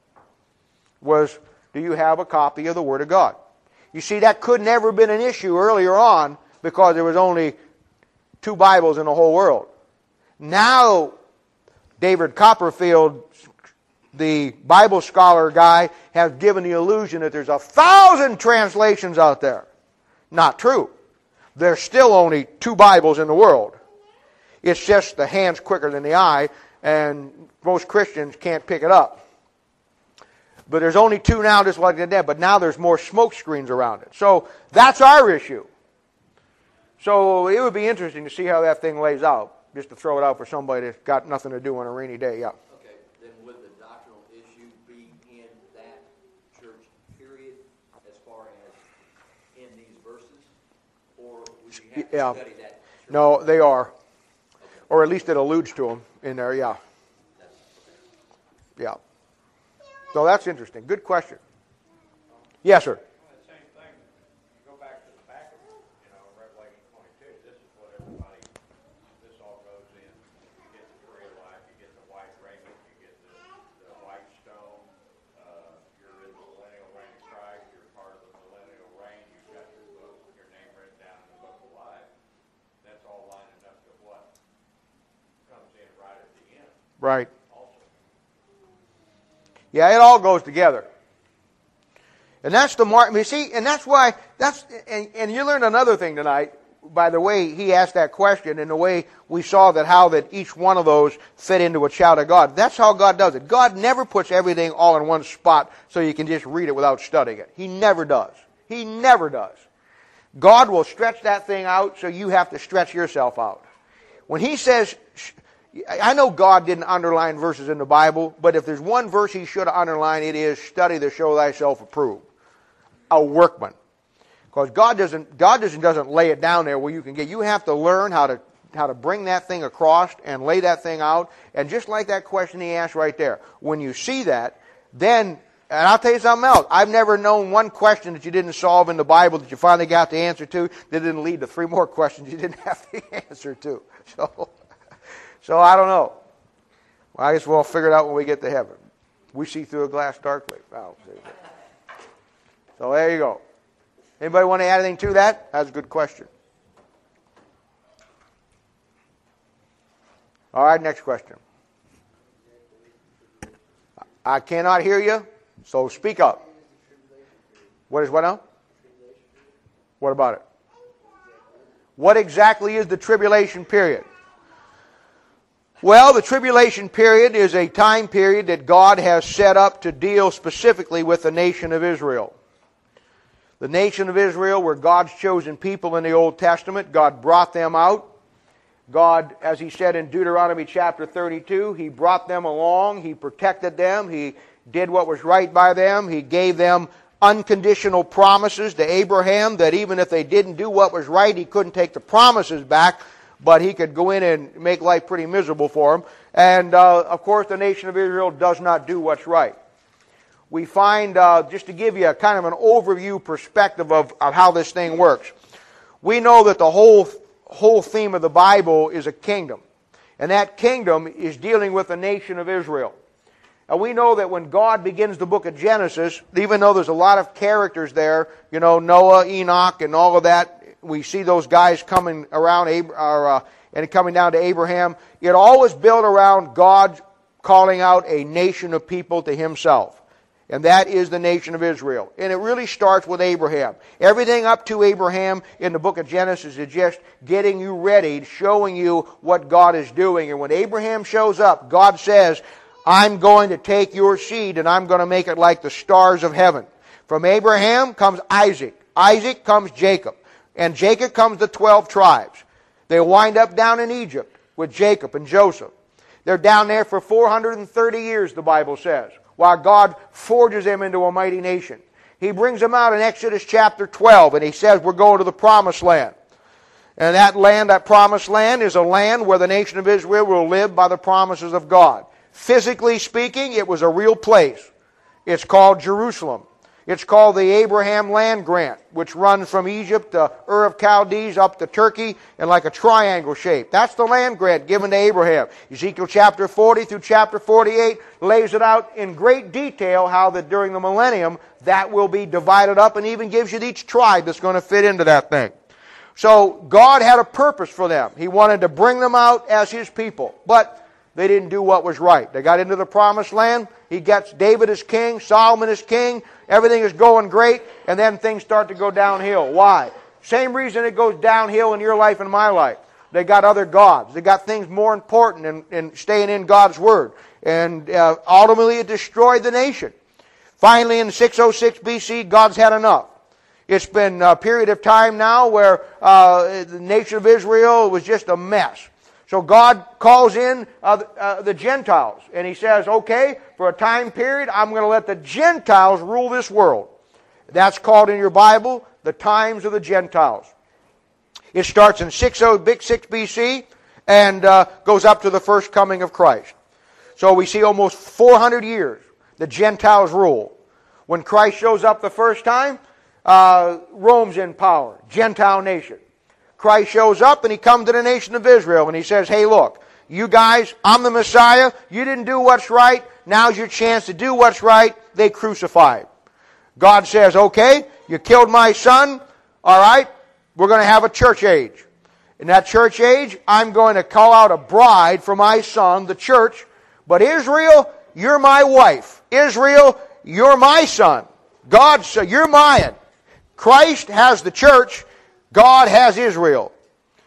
was, do you have a copy of the Word of God? You see, that could never have been an issue earlier on because there was only two Bibles in the whole world. Now, David Copperfield, the Bible scholar guy, has given the illusion that there's a thousand translations out there. Not true. There's still only two Bibles in the world. It's just the hand's quicker than the eye, and most Christians can't pick it up. But there's only two now, just like that, but now there's more smoke screens around it. So that's our issue. So it would be interesting to see how that thing lays out. Just to throw it out for somebody that's got nothing to do on a rainy day, yeah. Okay, then would the doctrinal issue be in that church period as far as in these verses? Or would you have to Yeah. study that? Church? No, they are. Okay. Or at least it alludes to them in there, yeah. That's, okay. Yeah. So that's interesting. Good question. Yes, sir. Well, the same thing, you go back to the back of, you know, Revelation twenty-two, this is what everybody, this all goes in. You get the tree of life, you get the white raiment, you get the, the white stone, uh, you're in the millennial reign of Christ, you're part of the millennial reign, you've got your book, your name written down in the book of life. That's all lining up to what comes in right at the end Right. also. Yeah, it all goes together. And that's the mark. You see, and that's why, that's, and, and you learned another thing tonight. by the way he asked that question and the way we saw that how that each one of those fit into a child of God. That's how God does it. God never puts everything all in one spot so you can just read it without studying it. He never does. He never does. God will stretch that thing out so you have to stretch yourself out. When he says, I know God didn't underline verses in the Bible, but if there's one verse he should have underlined, it is study to show thyself approved. A workman. Because God doesn't God doesn't doesn't lay it down there where you can get. You have to learn how to how to bring that thing across and lay that thing out. And just like that question he asked right there, when you see that, then, and I'll tell you something else. I've never known one question that you didn't solve in the Bible that you finally got the answer to that didn't lead to three more questions you didn't have the answer to. So, so I don't know. Well, I guess we'll figure it out when we get to heaven. We see through a glass darkly. Oh, see. So there you go. Anybody want to add anything to that? That's a good question. All right, next question. I cannot hear you, so speak up. What is what now? What about it? What exactly is the tribulation period? Well, the tribulation period is a time period that God has set up to deal specifically with the nation of Israel. The nation of Israel were God's chosen people in the Old Testament. God brought them out. God, as he said in Deuteronomy chapter thirty-two, he brought them along. He protected them. He did what was right by them. He gave them unconditional promises to Abraham that even if they didn't do what was right, he couldn't take the promises back, but he could go in and make life pretty miserable for them. And, uh, of course, the nation of Israel does not do what's right. We find, uh, just to give you a kind of an overview perspective of, of how this thing works, we know that the whole, whole theme of the Bible is a kingdom. And that kingdom is dealing with the nation of Israel. And we know that when God begins the book of Genesis, even though there's a lot of characters there, you know, Noah, Enoch, and all of that, we see those guys coming around or, uh, and coming down to Abraham. It all was built around God calling out a nation of people to himself. And that is the nation of Israel. And it really starts with Abraham. Everything up to Abraham in the book of Genesis is just getting you ready, showing you what God is doing. And when Abraham shows up, God says, I'm going to take your seed and I'm going to make it like the stars of heaven. From Abraham comes Isaac. Isaac comes Jacob. And Jacob comes the twelve tribes. They wind up down in Egypt with Jacob and Joseph. They're down there for four hundred thirty years, the Bible says, while God forges them into a mighty nation. He brings them out in Exodus chapter twelve, and he says we're going to the promised land. And that land, that promised land, is a land where the nation of Israel will live by the promises of God. Physically speaking, it was a real place. It's called Jerusalem. It's called the Abraham land grant, which runs from Egypt to Ur of Chaldees up to Turkey in like a triangle shape. That's the land grant given to Abraham. Ezekiel chapter forty through chapter forty-eight lays it out in great detail how that during the millennium that will be divided up and even gives you each tribe that's going to fit into that thing. So God had a purpose for them. He wanted to bring them out as his people. But they didn't do what was right. They got into the promised land. He gets David as king, Solomon as king. Everything is going great, and then things start to go downhill. Why? Same reason it goes downhill in your life and my life. They got other gods. They got things more important than, than staying in God's Word. And uh, ultimately it destroyed the nation. Finally, in six oh six B C, God's had enough. It's been a period of time now where uh, the nation of Israel was just a mess. So God calls in uh, uh, the Gentiles, and he says, okay, for a time period, I'm going to let the Gentiles rule this world. That's called in your Bible the times of the Gentiles. It starts in six oh six B C and uh, goes up to the first coming of Christ. So we see almost four hundred years the Gentiles rule. When Christ shows up the first time, uh, Rome's in power, Gentile nation. Christ shows up and he comes to the nation of Israel and he says, hey, look, you guys, I'm the Messiah. You didn't do what's right. Now's your chance to do what's right. They crucified. God says, okay, you killed my son. All right, we're going to have a church age. In that church age, I'm going to call out a bride for my son, the church. But Israel, you're my wife. Israel, you're my son. God said, you're mine. Christ has the church. God has Israel.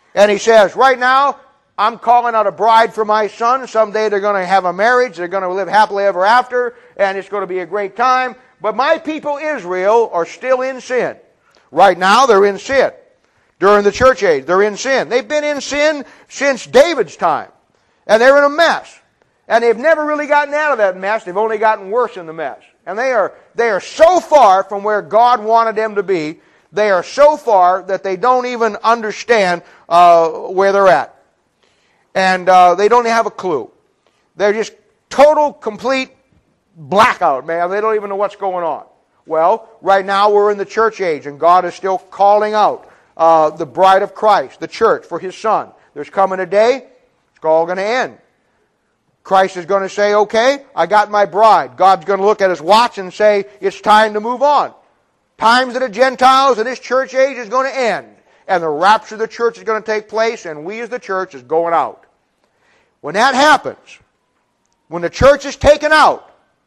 And he says, right now, I'm calling out a bride for my son. Someday they're going to have a marriage. They're going to live happily ever after. And it's going to be a great time. But my people Israel are still in sin. Right now, they're in sin. During the church age, they're in sin. They've been in sin since David's time. And they're in a mess. And they've never really gotten out of that mess. They've only gotten worse in the mess. And they are, they are so far from where God wanted them to be. They are so far that they don't even understand uh, where they're at. And uh, they don't have a clue. They're just total, complete blackout, man. They don't even know what's going on. Well, right now we're in the church age, and God is still calling out uh, the bride of Christ, the church, for His Son. There's coming a day, it's all going to end. Christ is going to say, okay, I got my bride. God's going to look at His watch and say, it's time to move on. Times of the Gentiles in this church age is going to end. And the rapture of the church is going to take place, and we as the church is going out. When that happens, when the church is taken out,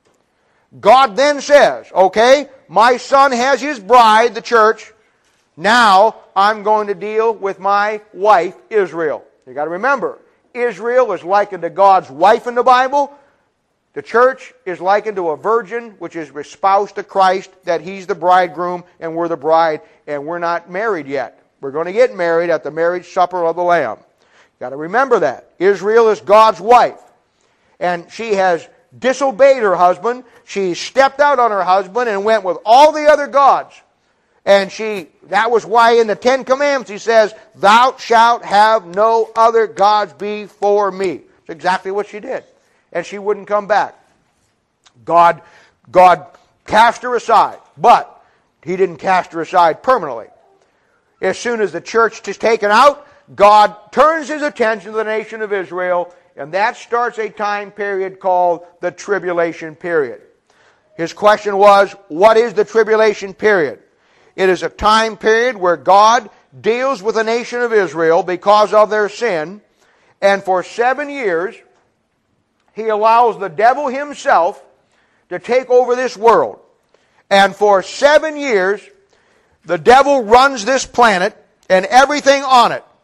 God then says, okay, my Son has His bride, the church. Now I'm going to deal with my wife, Israel. You got to remember, Israel is likened to God's wife in the Bible. The church is likened to a virgin which is espoused to Christ, that He's the bridegroom and we're the bride, and we're not married yet. We're going to get married at the marriage supper of the Lamb. Got to remember that. Israel is God's wife. And she has disobeyed her husband. She stepped out on her husband and went with all the other gods. And she, that was why in the Ten Commandments He says, thou shalt have no other gods before me. That's exactly what she did. And she wouldn't come back. God, God cast her aside. But He didn't cast her aside permanently. As soon as the church is taken out, God turns His attention to the nation of Israel, and that starts a time period called the tribulation period. His question was, what is the tribulation period? It is a time period where God deals with the nation of Israel because of their sin, and for seven years, He allows the devil himself to take over this world. And for seven years, the devil runs this planet and everything on it.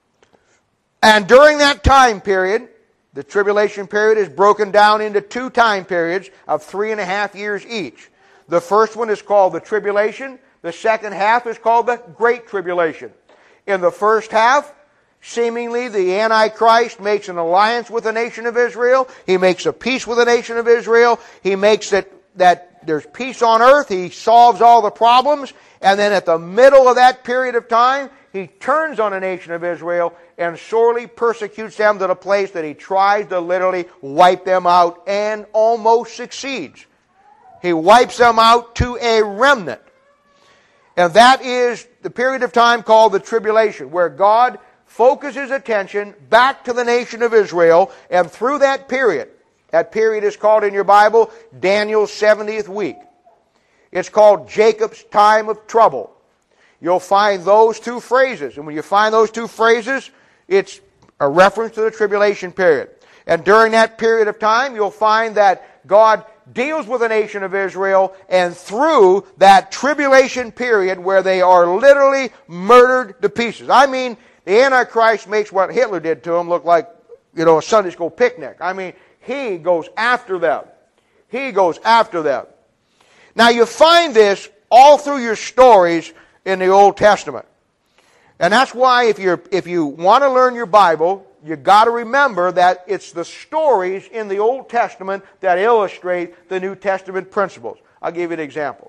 And during that time period, the tribulation period is broken down into two time periods of three and a half years each. The first one is called the tribulation. The second half is called the Great Tribulation. In the first half, seemingly the Antichrist makes an alliance with the nation of Israel. He makes a peace with the nation of Israel. He makes it that there's peace on earth. He solves all the problems. And then at the middle of that period of time, He turns on the nation of Israel and sorely persecutes them to the place that He tries to literally wipe them out and almost succeeds. He wipes them out to a remnant. And that is the period of time called the tribulation, where God focuses attention back to the nation of Israel, and through that period, that period is called in your Bible Daniel's seventieth week. It's called Jacob's time of trouble. You'll find those two phrases, and when you find those two phrases, it's a reference to the tribulation period. And during that period of time, you'll find that God deals with the nation of Israel, and through that tribulation period where they are literally murdered to pieces. I mean, the Antichrist makes what Hitler did to them look like, you know, a Sunday school picnic. I mean, he goes after them. He goes after them. Now you find this all through your stories in the Old Testament. And that's why if you're if you want to learn your Bible, you got to remember that it's the stories in the Old Testament that illustrate the New Testament principles. I'll give you an example.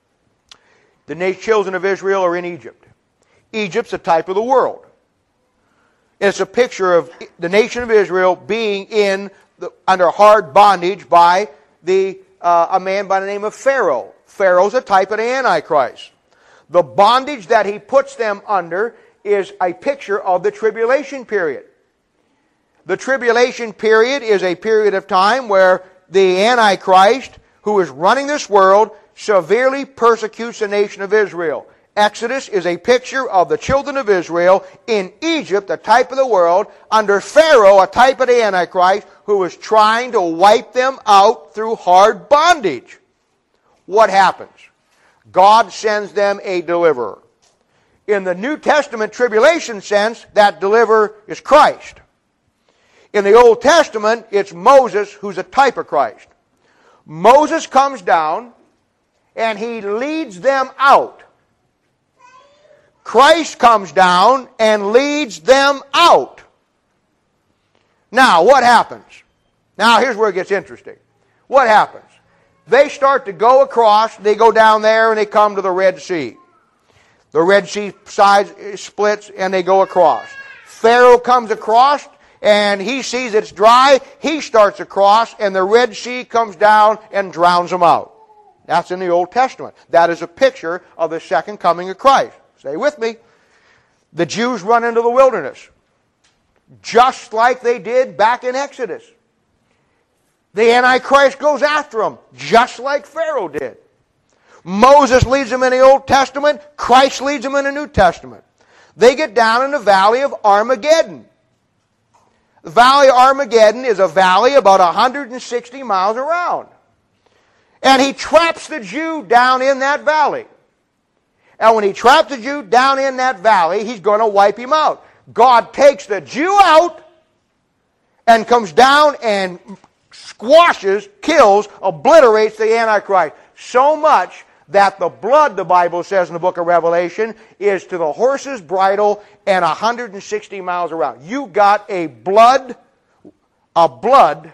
The children of Israel are in Egypt. Egypt's a type of the world. It's a picture of the nation of Israel being in the, under hard bondage by the uh, a man by the name of Pharaoh. Pharaoh's a type of the Antichrist. The bondage that he puts them under is a picture of the tribulation period. The tribulation period is a period of time where the Antichrist, who is running this world, severely persecutes the nation of Israel. Exodus is a picture of the children of Israel in Egypt, a type of the world, under Pharaoh, a type of the Antichrist, who is trying to wipe them out through hard bondage. What happens? God sends them a deliverer. In the New Testament tribulation sense, that deliverer is Christ. In the Old Testament, it's Moses who's a type of Christ. Moses comes down and he leads them out. Christ comes down and leads them out. Now, what happens? Now, here's where it gets interesting. What happens? They start to go across, they go down there and they come to the Red Sea. The Red Sea side splits and they go across. Pharaoh comes across and he sees it's dry. He starts across and the Red Sea comes down and drowns them out. That's in the Old Testament. That is a picture of the second coming of Christ. Stay with me. The Jews run into the wilderness, just like they did back in Exodus. The Antichrist goes after them, just like Pharaoh did. Moses leads them in the Old Testament. Christ leads them in the New Testament. They get down in the valley of Armageddon. The valley of Armageddon is a valley about one hundred sixty miles around. And he traps the Jew down in that valley. And when he traps the Jew down in that valley, he's going to wipe him out. God takes the Jew out and comes down and squashes, kills, obliterates the Antichrist. So much that the blood, the Bible says in the book of Revelation, is to the horse's bridle and one hundred sixty miles around. You got a blood, a blood,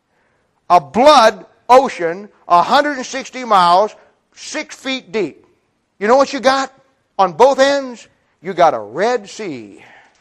a blood ocean, one hundred sixty miles, six feet deep. You know what you got on both ends? You got a Red Sea.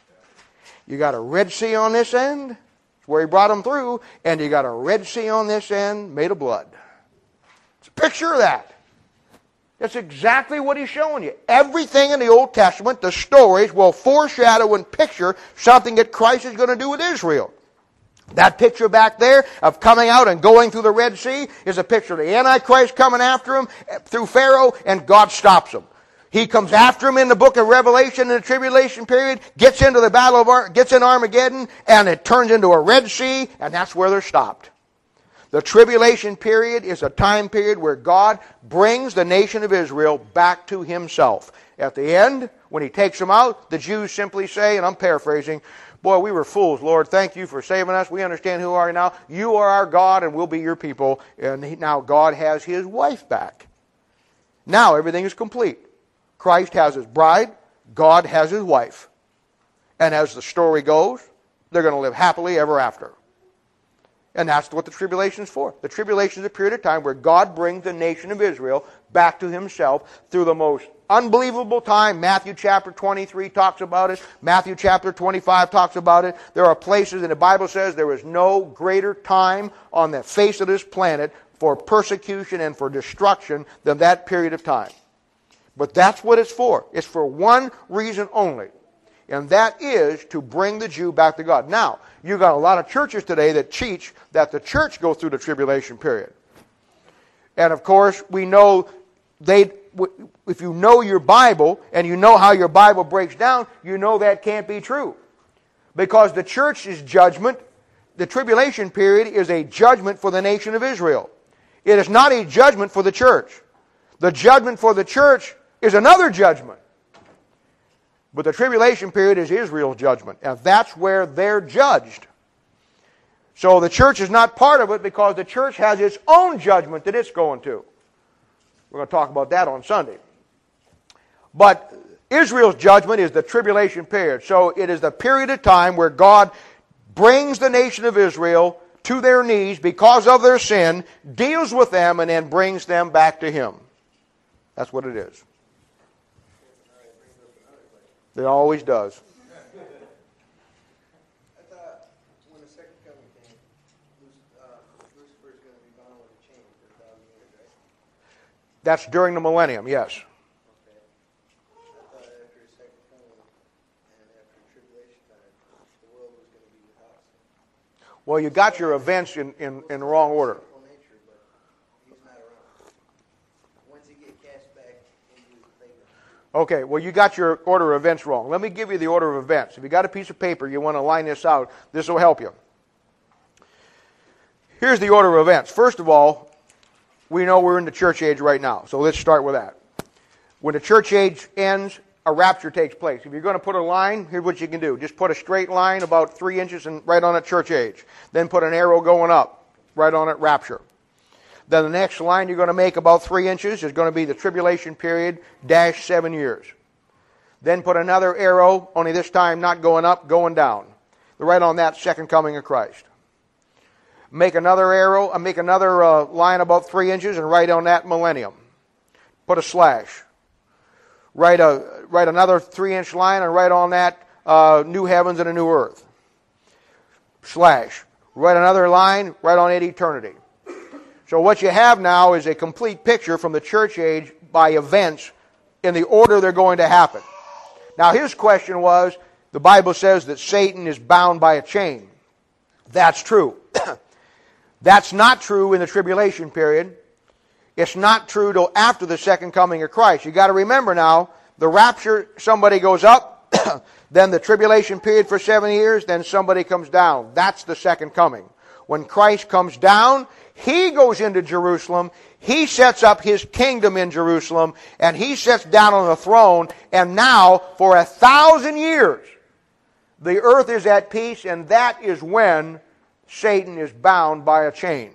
You got a Red Sea on this end, where he brought them through, and you got a Red Sea on this end made of blood. It's a picture of that. That's exactly what he's showing you. Everything in the Old Testament, the stories, will foreshadow and picture something that Christ is going to do with Israel. That picture back there of coming out and going through the Red Sea is a picture of the Antichrist coming after him through Pharaoh, and God stops him. He comes after him in the book of Revelation in the tribulation period, gets into the battle of Ar- gets in Armageddon, and it turns into a Red Sea, and that's where they're stopped. The tribulation period is a time period where God brings the nation of Israel back to himself. At the end, when he takes them out, the Jews simply say, and I'm paraphrasing, boy, we were fools, Lord. Thank you for saving us. We understand who we are now. You are our God, and we'll be your people. And he, now God has his wife back. Now everything is complete. Christ has his bride. God has his wife. And as the story goes, they're going to live happily ever after. And that's what the tribulation is for. The tribulation is a period of time where God brings the nation of Israel back to himself through the most unbelievable time. Matthew chapter twenty-three talks about it. Matthew chapter twenty-five talks about it. There are places, and the Bible says there is no greater time on the face of this planet for persecution and for destruction than that period of time. But that's what it's for. It's for one reason only. And that is to bring the Jew back to God. Now, you've got a lot of churches today that teach that the church goes through the tribulation period. And of course, we know they, if you know your Bible and you know how your Bible breaks down, you know that can't be true. Because the church's judgment, the tribulation period, is a judgment for the nation of Israel. It is not a judgment for the church. The judgment for the church is another judgment. But the tribulation period is Israel's judgment, and that's where they're judged. So the church is not part of it because the church has its own judgment that it's going to. We're going to talk about that on Sunday. But Israel's judgment is the tribulation period. So it is the period of time where God brings the nation of Israel to their knees because of their sin, deals with them, and then brings them back to him. That's what it is. It always does. I thought when the second coming came, uh, Lucifer's going to be bound with a chain for a thousand years, right? That's during the millennium, yes. Okay. I thought after his second coming and after tribulation time, the world was going to be without sin. Well, you got your events in, in, in the wrong order. Nature, but he's not around. When's he get cast back into the thing? Okay, well, you got your order of events wrong. Let me give you the order of events. If you got a piece of paper, you want to line this out, this will help you. Here's the order of events. First of all, we know we're in the church age right now, so let's start with that. When the church age ends, a rapture takes place. If you're going to put a line, here's what you can do. Just put a straight line about three inches and right on it, church age. Then put an arrow going up, right on it, rapture. Then the next line you're going to make about three inches is going to be the tribulation period, dash seven years. Then put another arrow, only this time not going up, going down. Right on that second coming of Christ. Make another arrow, uh, make another uh, line about three inches and write on that millennium. Put a slash. Write a write another three-inch line and write on that uh, new heavens and a new earth. Slash. Write another line, write on it eternity. So what you have now is a complete picture from the church age by events in the order they're going to happen. Now his question was, the Bible says that Satan is bound by a chain. That's true. That's not true in the tribulation period. It's not true till after the second coming of Christ. You've got to remember now, the rapture, somebody goes up, then the tribulation period for seven years, then somebody comes down. That's the second coming. When Christ comes down, He goes into Jerusalem, He sets up His kingdom in Jerusalem, and He sits down on the throne, and now, for a thousand years, the earth is at peace, and that is when Satan is bound by a chain.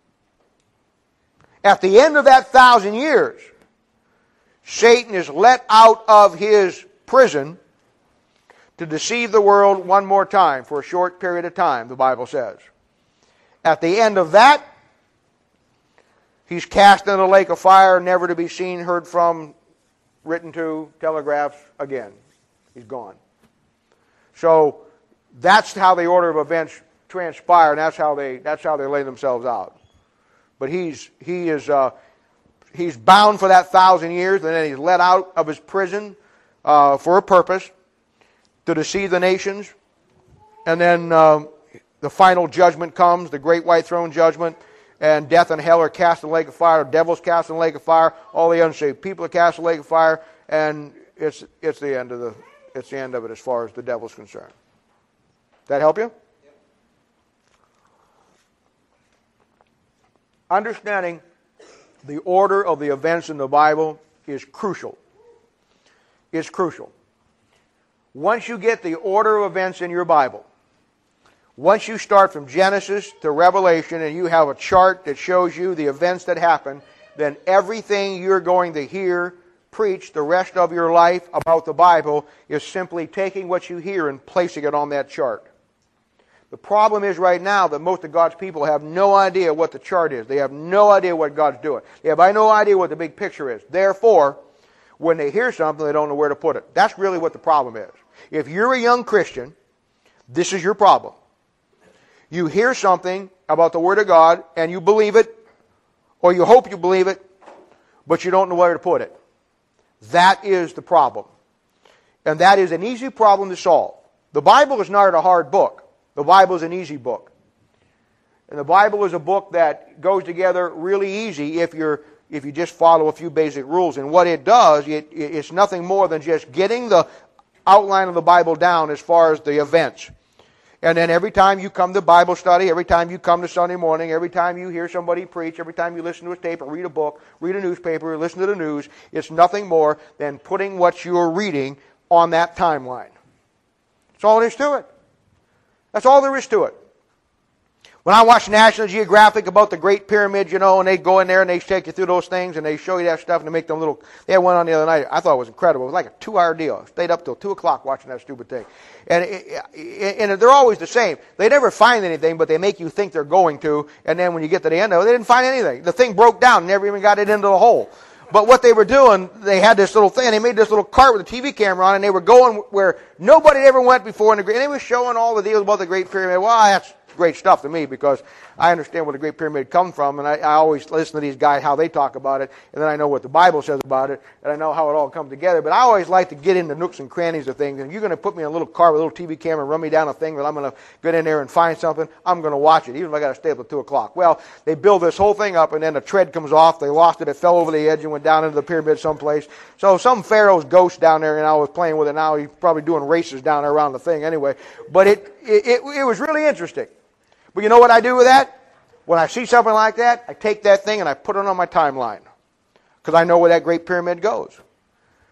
At the end of that thousand years, Satan is let out of his prison to deceive the world one more time for a short period of time, the Bible says. At the end of that, he's cast into the lake of fire, never to be seen, heard from, written to, telegraphed again. He's gone. So that's how the order of events transpire, and that's how they that's how they lay themselves out. But he's he is uh, he's bound for that thousand years, and then he's let out of his prison uh, for a purpose to deceive the nations, and then um, the final judgment comes, the great white throne judgment, and death and hell are cast in the lake of fire. The devil's cast in the lake of fire. All the unsaved people are cast in the lake of fire, and it's it's the end of the it's the end of it as far as the devil's concerned. That help you? Understanding the order of the events in the Bible is crucial. It's crucial. Once you get the order of events in your Bible, once you start from Genesis to Revelation and you have a chart that shows you the events that happen, then everything you're going to hear preached the rest of your life about the Bible is simply taking what you hear and placing it on that chart. The problem is right now that most of God's people have no idea what the chart is. They have no idea what God's doing. They have no idea what the big picture is. Therefore, when they hear something, they don't know where to put it. That's really what the problem is. If you're a young Christian, this is your problem. You hear something about the Word of God, and you believe it, or you hope you believe it, but you don't know where to put it. That is the problem. And that is an easy problem to solve. The Bible is not a hard book. The Bible is an easy book. And the Bible is a book that goes together really easy if you're if you just follow a few basic rules. And what it does, it, it's nothing more than just getting the outline of the Bible down as far as the events. And then every time you come to Bible study, every time you come to Sunday morning, every time you hear somebody preach, every time you listen to a tape or read a book, read a newspaper, or listen to the news, it's nothing more than putting what you're reading on that timeline. That's all there is to it. That's all there is to it. When I watch National Geographic about the Great Pyramid, you know, and they go in there and they take you through those things and they show you that stuff and they make them little... They had one on the other night. I thought it was incredible. It was like a two-hour deal. I stayed up till two o'clock watching that stupid thing. And, it, and they're always the same. They never find anything, but they make you think they're going to. And then when you get to the end of it, they didn't find anything. The thing broke down and never even got it into the hole. But what they were doing, they had this little thing. They made this little cart with a T V camera on, and they were going where nobody ever went before. In the, and they were showing all the deals about the Great Pyramid. Well, that's great stuff to me because I understand where the Great Pyramid comes from, and I, I always listen to these guys, how they talk about it, and then I know what the Bible says about it, and I know how it all comes together. But I always like to get into nooks and crannies of things, and if you're going to put me in a little car with a little T V camera and run me down a thing that I'm going to get in there and find something, I'm going to watch it, even if I got to stay up till two o'clock. Well, they build this whole thing up, and then the tread comes off, they lost it, it fell over the edge and went down into the pyramid someplace. So some Pharaoh's ghost down there, and I was playing with it now, he's probably doing races down there around the thing anyway. But it, it, it, it was really interesting. But you know what I do with that? When I see something like that, I take that thing and I put it on my timeline. Because I know where that Great Pyramid goes.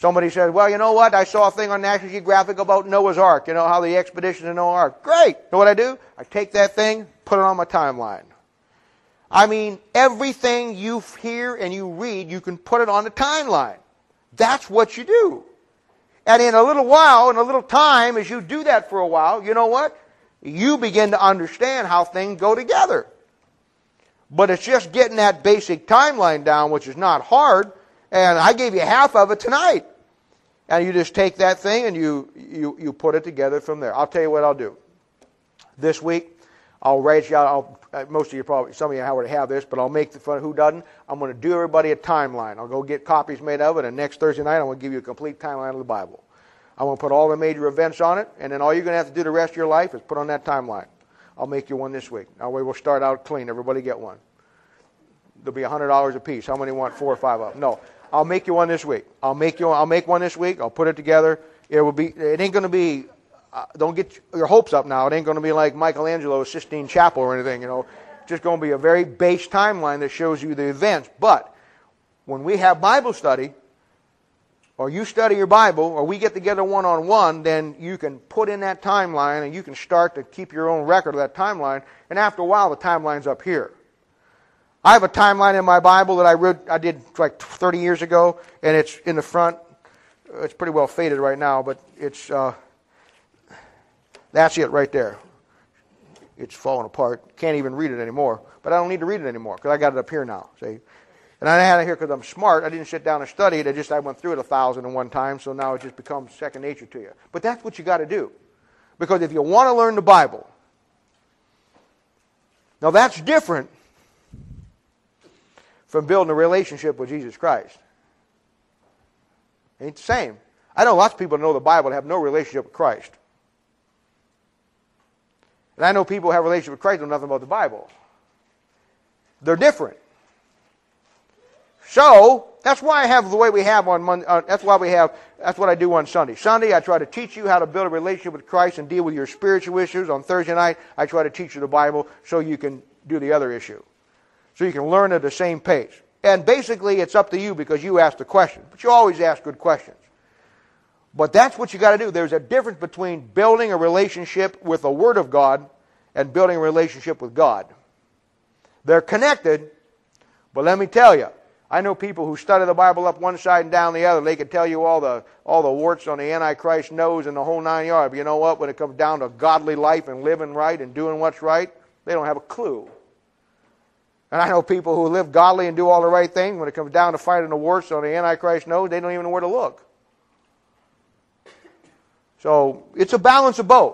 Somebody said, well, you know what? I saw a thing on National Geographic about Noah's Ark. You know, how the expedition to Noah's Ark. Great. Know what I do? I take that thing, put it on my timeline. I mean, everything you hear and you read, you can put it on the timeline. That's what you do. And in a little while, in a little time, as you do that for a while, you know what? You begin to understand how things go together. But it's just getting that basic timeline down, which is not hard. And I gave you half of it tonight. And you just take that thing and you, you, you put it together from there. I'll tell you what I'll do. This week, I'll write you out. I'll, most of you probably, some of you already have this, but I'll make the fun who doesn't. I'm going to do everybody a timeline. I'll go get copies made of it, and next Thursday night I'm going to give you a complete timeline of the Bible. I'm going to put all the major events on it, and then all you're going to have to do the rest of your life is put on that timeline. I'll make you one this week. That way we'll start out clean. Everybody get one. There'll be one hundred dollars a piece. How many want four or five of them? No. I'll make you one this week. I'll make you. I'll make one this week. I'll put it together. It will be. It ain't going to be. Uh, don't get your hopes up now. It ain't going to be like Michelangelo's Sistine Chapel or anything. You know, it's just going to be a very base timeline that shows you the events. But when we have Bible study, or you study your Bible, or we get together one on one, then you can put in that timeline and you can start to keep your own record of that timeline. And after a while, the timeline's up here. I have a timeline in my Bible that I wrote, I did like thirty years ago, and it's in the front. It's pretty well faded right now, but it's uh, that's it right there. It's falling apart. Can't even read it anymore. But I don't need to read it anymore because I got it up here now. See, and I had it here because I'm smart. I didn't sit down and study it. I just I went through it a thousand and one times, so now it just becomes second nature to you. But that's what you got to do, because if you want to learn the Bible, now that's different from building a relationship with Jesus Christ. Ain't the same. I know lots of people that know the Bible and have no relationship with Christ. And I know people who have a relationship with Christ and know nothing about the Bible. They're different. So, that's why I have the way we have on Monday. Uh, that's why we have, that's what I do on Sunday. Sunday, I try to teach you how to build a relationship with Christ and deal with your spiritual issues. On Thursday night, I try to teach you the Bible so you can do the other issue. So you can learn at the same pace. And basically, it's up to you because you ask the question. But you always ask good questions. But that's what you got to do. There's a difference between building a relationship with the Word of God and building a relationship with God. They're connected, but let me tell you, I know people who study the Bible up one side and down the other. They could tell you all the all the warts on the Antichrist nose and the whole nine yards. But you know what? When it comes down to godly life and living right and doing what's right, they don't have a clue. And I know people who live godly and do all the right things. When it comes down to fighting the warts on the Antichrist nose, they don't even know where to look. So it's a balance of both.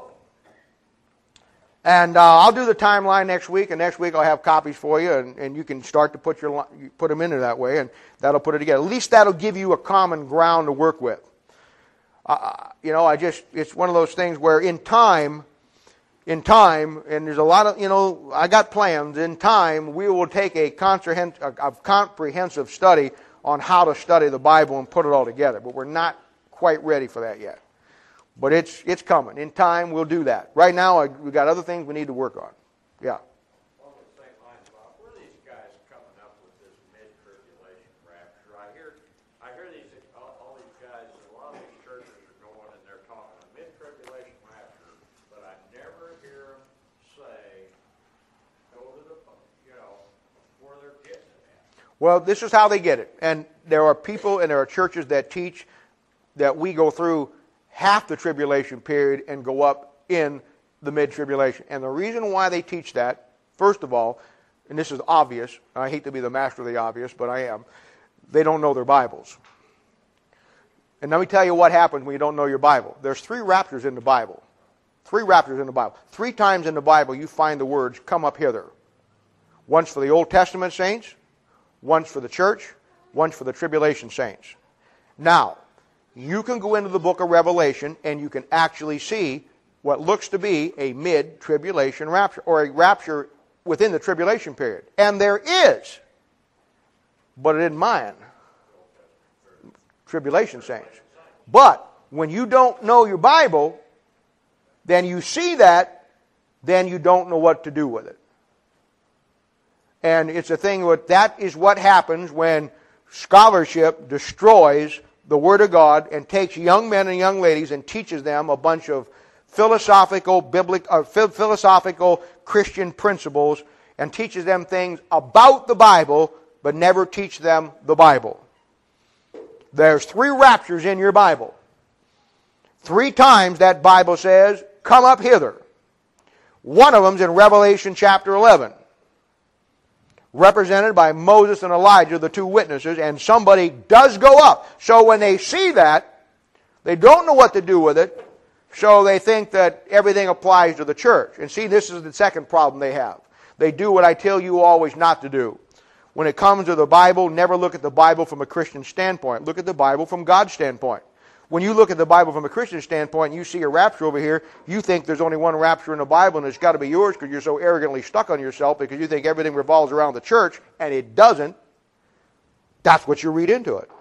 And uh, I'll do the timeline next week, and next week I'll have copies for you, and, and you can start to put your put them in there that way, and that'll put it together. At least that'll give you a common ground to work with. Uh, you know, I just it's one of those things where in time, in time, and there's a lot of you know, I got plans. In time, we will take a comprehensive, a comprehensive study on how to study the Bible and put it all together. But we're not quite ready for that yet. But it's it's coming. In time, we'll do that. Right now, I, we've got other things we need to work on. Yeah. Along the same lines, Bob, where are these guys coming up with this mid-tribulation rapture? I hear, I hear these all, all these guys. A lot of these churches are going and they're talking a mid-tribulation rapture, but I never hear them say, go to the, you know, where they're getting it at. Well, this is how they get it. And there are people and there are churches that teach that we go through half the tribulation period and go up in the mid-tribulation. And the reason why they teach that, first of all, and this is obvious, and I hate to be the master of the obvious, but I am, they don't know their Bibles. And let me tell you what happens when you don't know your Bible. There's three raptures in the Bible. Three raptures in the Bible. Three times in the Bible you find the words, come up hither. Once for the Old Testament saints, once for the church, once for the tribulation saints. Now, you can go into the book of Revelation and you can actually see what looks to be a mid-tribulation rapture, or a rapture within the tribulation period. And there is, but it isn't mine. Tribulation saints. But when you don't know your Bible, then you see that, then you don't know what to do with it. And it's a thing, that is what happens when scholarship destroys the Word of God and takes young men and young ladies and teaches them a bunch of philosophical, biblical, uh, philosophical Christian principles and teaches them things about the Bible, but never teach them the Bible. There's three raptures in your Bible. Three times that Bible says, come up hither. One of them's in Revelation chapter eleven. Represented by Moses and Elijah, the two witnesses, and somebody does go up. So when they see that, they don't know what to do with it, so they think that everything applies to the church. And see, this is the second problem they have. They do what I tell you always not to do. When it comes to the Bible, never look at the Bible from a Christian standpoint. Look at the Bible from God's standpoint. When you look at the Bible from a Christian standpoint and you see a rapture over here, you think there's only one rapture in the Bible and it's got to be yours because you're so arrogantly stuck on yourself because you think everything revolves around the church, and it doesn't. That's what you read into it.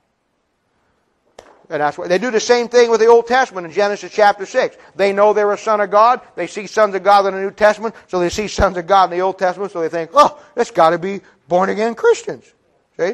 And that's what they do. The same thing with the Old Testament in Genesis chapter six. They know they're a son of God. They see sons of God in the New Testament, so they see sons of God in the Old Testament, so they think, oh, it's got to be born-again Christians. See?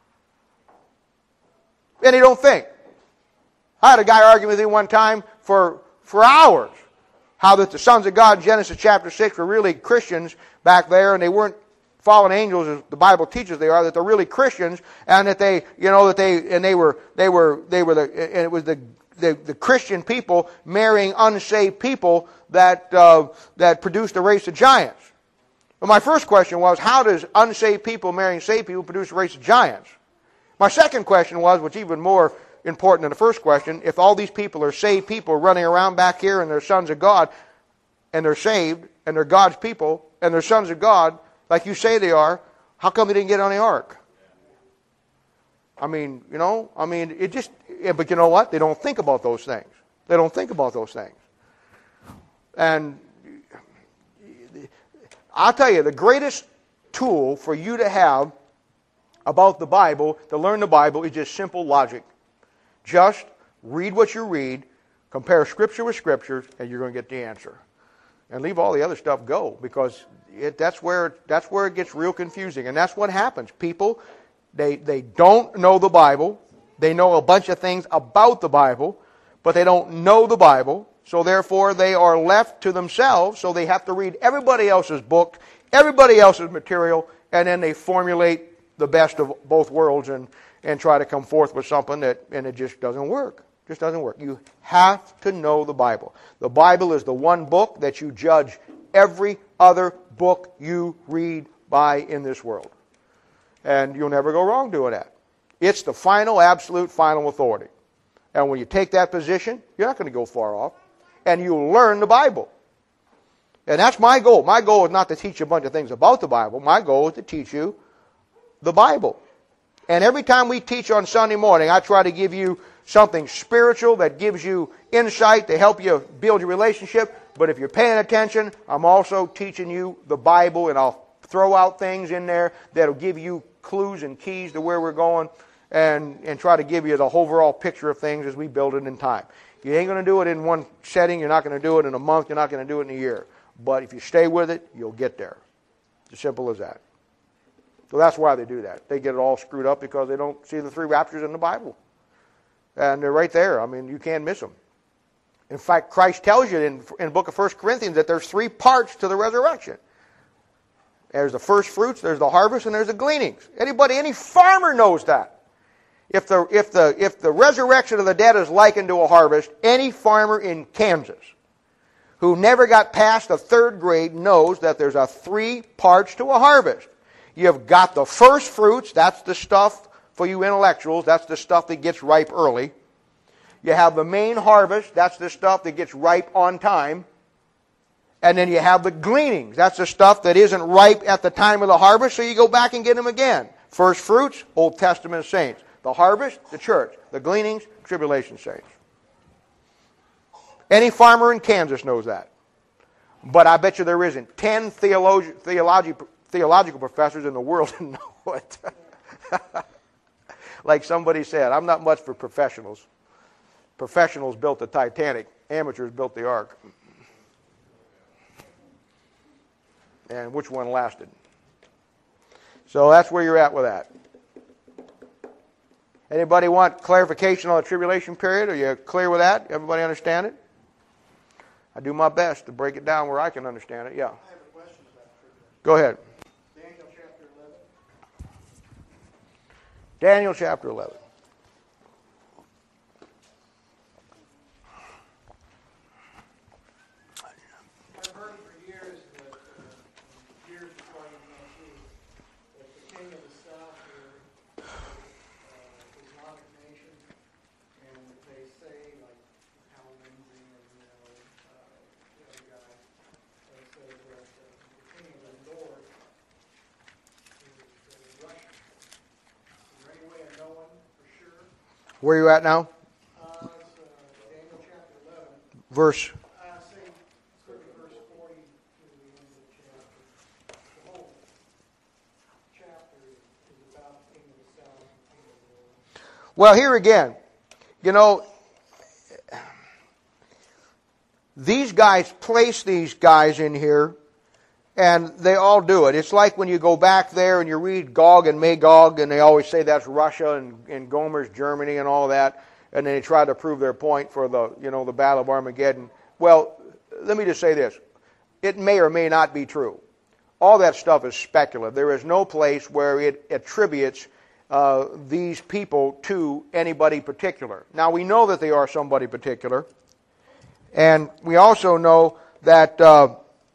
And they don't think. I had a guy argue with me one time for, for hours how that the sons of God in Genesis chapter six were really Christians back there, and they weren't fallen angels as the Bible teaches they are, that they're really Christians, and that they, you know, that they, and they were, they were, they were the, and it was the, the, the Christian people marrying unsaved people that, uh, that produced a race of giants. Well, my first question was, how does unsaved people marrying saved people produce a race of giants? My second question was, which even more important than the first question, if all these people are saved people running around back here and they're sons of God, and they're saved, and they're God's people, and they're sons of God, like you say they are, how come they didn't get on the ark? I mean, you know, I mean, it just, yeah, but you know what? They don't think about those things. They don't think about those things. And I'll tell you, the greatest tool for you to have about the Bible, to learn the Bible, is just simple logic. Just read what you read, compare Scripture with Scriptures, and you're going to get the answer. And leave all the other stuff go, because it, that's where that's where it gets real confusing. And that's what happens. People, they they don't know the Bible. They know a bunch of things about the Bible, but they don't know the Bible. So therefore, they are left to themselves. So they have to read everybody else's book, everybody else's material, and then they formulate the best of both worlds and and try to come forth with something that, and it just doesn't work. It just doesn't work. You have to know the Bible. The Bible is the one book that you judge every other book you read by in this world. And you'll never go wrong doing that. It's the final, absolute, final authority. And when you take that position, you're not going to go far off. And you'll learn the Bible. And that's my goal. My goal is not to teach you a bunch of things about the Bible. My goal is to teach you the Bible. And every time we teach on Sunday morning, I try to give you something spiritual that gives you insight to help you build your relationship. But if you're paying attention, I'm also teaching you the Bible, and I'll throw out things in there that'll give you clues and keys to where we're going, and, and try to give you the overall picture of things as we build it in time. You ain't going to do it in one setting. You're not going to do it in a month. You're not going to do it in a year. But if you stay with it, you'll get there. It's as simple as that. So that's why they do that. They get it all screwed up because they don't see the three raptures in the Bible. And they're right there. I mean, you can't miss them. In fact, Christ tells you in, in the book of First Corinthians that there's three parts to the resurrection. There's the first fruits, there's the harvest, and there's the gleanings. Anybody, any farmer knows that. If the, if the, if the resurrection of the dead is likened to a harvest, any farmer in Kansas who never got past the third grade knows that there's a three parts to a harvest. You've got the first fruits, that's the stuff for you intellectuals, that's the stuff that gets ripe early. You have the main harvest, that's the stuff that gets ripe on time. And then you have the gleanings, that's the stuff that isn't ripe at the time of the harvest, so you go back and get them again. First fruits, Old Testament saints. The harvest, the church. The gleanings, tribulation saints. Any farmer in Kansas knows that. But I bet you there isn't ten theologi- theologi- theological professors in the world that know it. Like somebody said, I'm not much for professionals. Professionals built the Titanic. Amateurs built the Ark. And which one lasted? So that's where you're at with that. Anybody want clarification on the tribulation period? Are you clear with that? Everybody understand it? I do my best to break it down where I can understand it. Yeah. I have a question about tribulation. Go ahead. Daniel chapter eleven. Daniel chapter eleven. I've heard for years that, uh, years before I even met you, that the king of the south here is uh, Islamic nation, and they say, like Hal Lindsey and, you know, uh, the other guy, that says that uh, the king of the north is uh, Russia. Is there any way of knowing for sure? Where are you at now? Uh, it's uh, Daniel chapter eleven. Verse. I say, it's going to be verse forty to the end of the chapter. The whole chapter is, is about the king of the south and the king of the north. Well, here again, you know, these guys place these guys in here, and they all do it. It's like when you go back there and you read Gog and Magog, and they always say that's Russia and, and Gomer's Germany and all that, and then they try to prove their point for the, you know, the Battle of Armageddon. Well, let me just say this. It may or may not be true. All that stuff is speculative. There is no place where it attributes uh, these people to anybody particular. Now, we know that they are somebody particular, and we also know that, uh,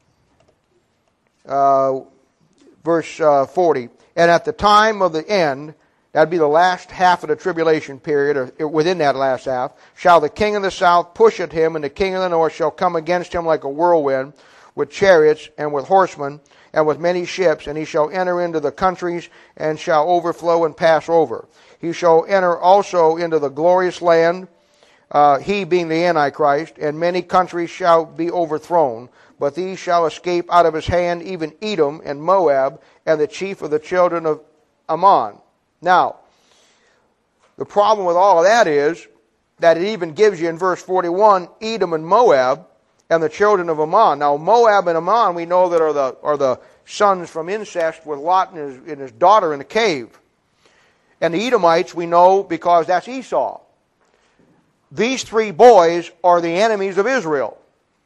uh, verse uh, forty, and at the time of the end, that'd be the last half of the tribulation period, or within that last half, shall the king of the south push at him, and the king of the north shall come against him like a whirlwind, with chariots and with horsemen, and with many ships, and he shall enter into the countries, and shall overflow and pass over. He shall enter also into the glorious land, uh, he being the Antichrist, and many countries shall be overthrown, but these shall escape out of his hand, even Edom and Moab, and the chief of the children of Ammon. Now, the problem with all of that is that it even gives you in verse forty-one, Edom and Moab and the children of Ammon. Now, Moab and Ammon, we know that are the are the sons from incest with Lot and his, and his daughter in a cave. And the Edomites, we know because that's Esau. These three boys are the enemies of Israel.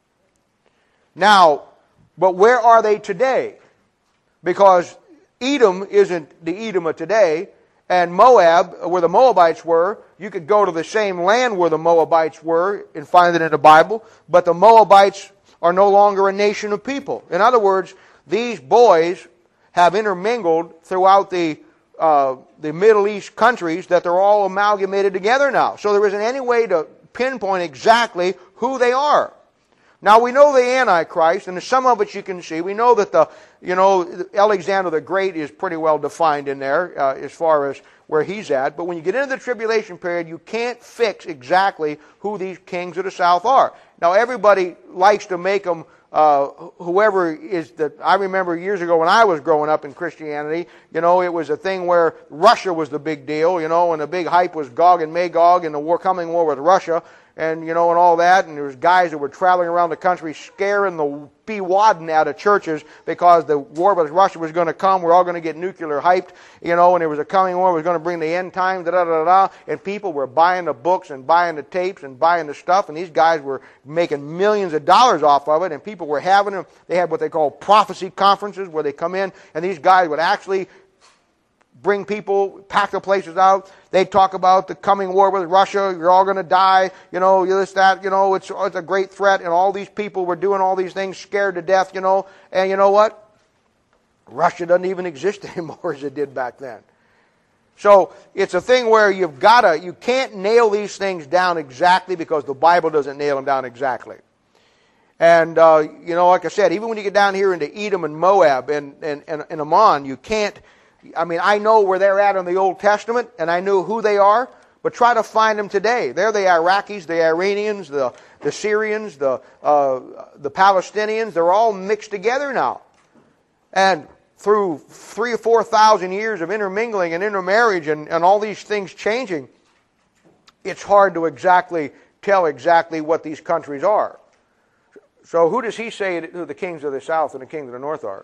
Now, but where are they today? Because Edom isn't the Edom of today, and Moab, where the Moabites were, you could go to the same land where the Moabites were and find it in the Bible, but the Moabites are no longer a nation of people. In other words, these boys have intermingled throughout the uh, the Middle East countries that they're all amalgamated together now. So there isn't any way to pinpoint exactly who they are. Now, we know the Antichrist, and some of it you can see. We know that the, you know, Alexander the Great is pretty well defined in there uh, as far as where he's at. But when you get into the tribulation period, you can't fix exactly who these kings of the south are. Now, everybody likes to make them uh, whoever is the... I remember years ago when I was growing up in Christianity, you know, it was a thing where Russia was the big deal, you know, and the big hype was Gog and Magog and the war, coming war with Russia. And, you know, and all that, and there was guys that were traveling around the country scaring the P-Wadden out of churches because the war with Russia was going to come. We're all going to get nuclear hyped, you know, and there was a coming war. It was going to bring the end time, da-da-da-da. And people were buying the books and buying the tapes and buying the stuff, and these guys were making millions of dollars off of it, and people were having them. They had what they call prophecy conferences where they come in, and these guys would actually bring people, pack the places out. They talk about the coming war with Russia. You're all going to die. You know, this, that, you know, it's, it's a great threat. And all these people were doing all these things, scared to death, you know. And you know what? Russia doesn't even exist anymore as it did back then. So it's a thing where you've got to, you can't nail these things down exactly because the Bible doesn't nail them down exactly. And, uh, you know, like I said, even when you get down here into Edom and Moab and, and, and, and Ammon, you can't, I mean, I know where they're at in the Old Testament, and I knew who they are, but try to find them today. They're the Iraqis, the Iranians, the, the Syrians, the, uh, the Palestinians. They're all mixed together now. And through three or four thousand years of intermingling and intermarriage and, and all these things changing, it's hard to exactly tell exactly what these countries are. So who does he say who the kings of the south and the kings of the north are?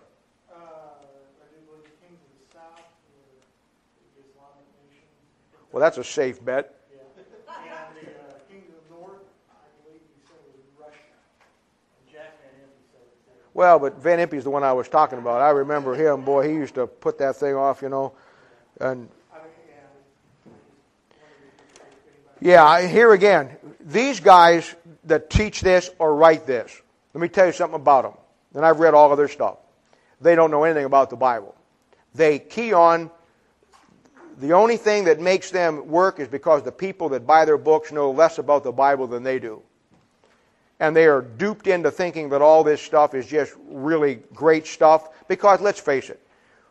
Well, that's a safe bet. Yeah. And the uh, Kingdom of the North, I believe he said it was in Russia. And Jack Van Impe said it there. Well, but Van Impe's the one I was talking about. I remember him. Boy, he used to put that thing off, you know. And I mean, yeah. yeah, I- here again, these guys that teach this or write this, let me tell you something about them. And I've read all of their stuff. They don't know anything about the Bible. They key on the only thing that makes them work is because the people that buy their books know less about the Bible than they do. And they are duped into thinking that all this stuff is just really great stuff because, let's face it,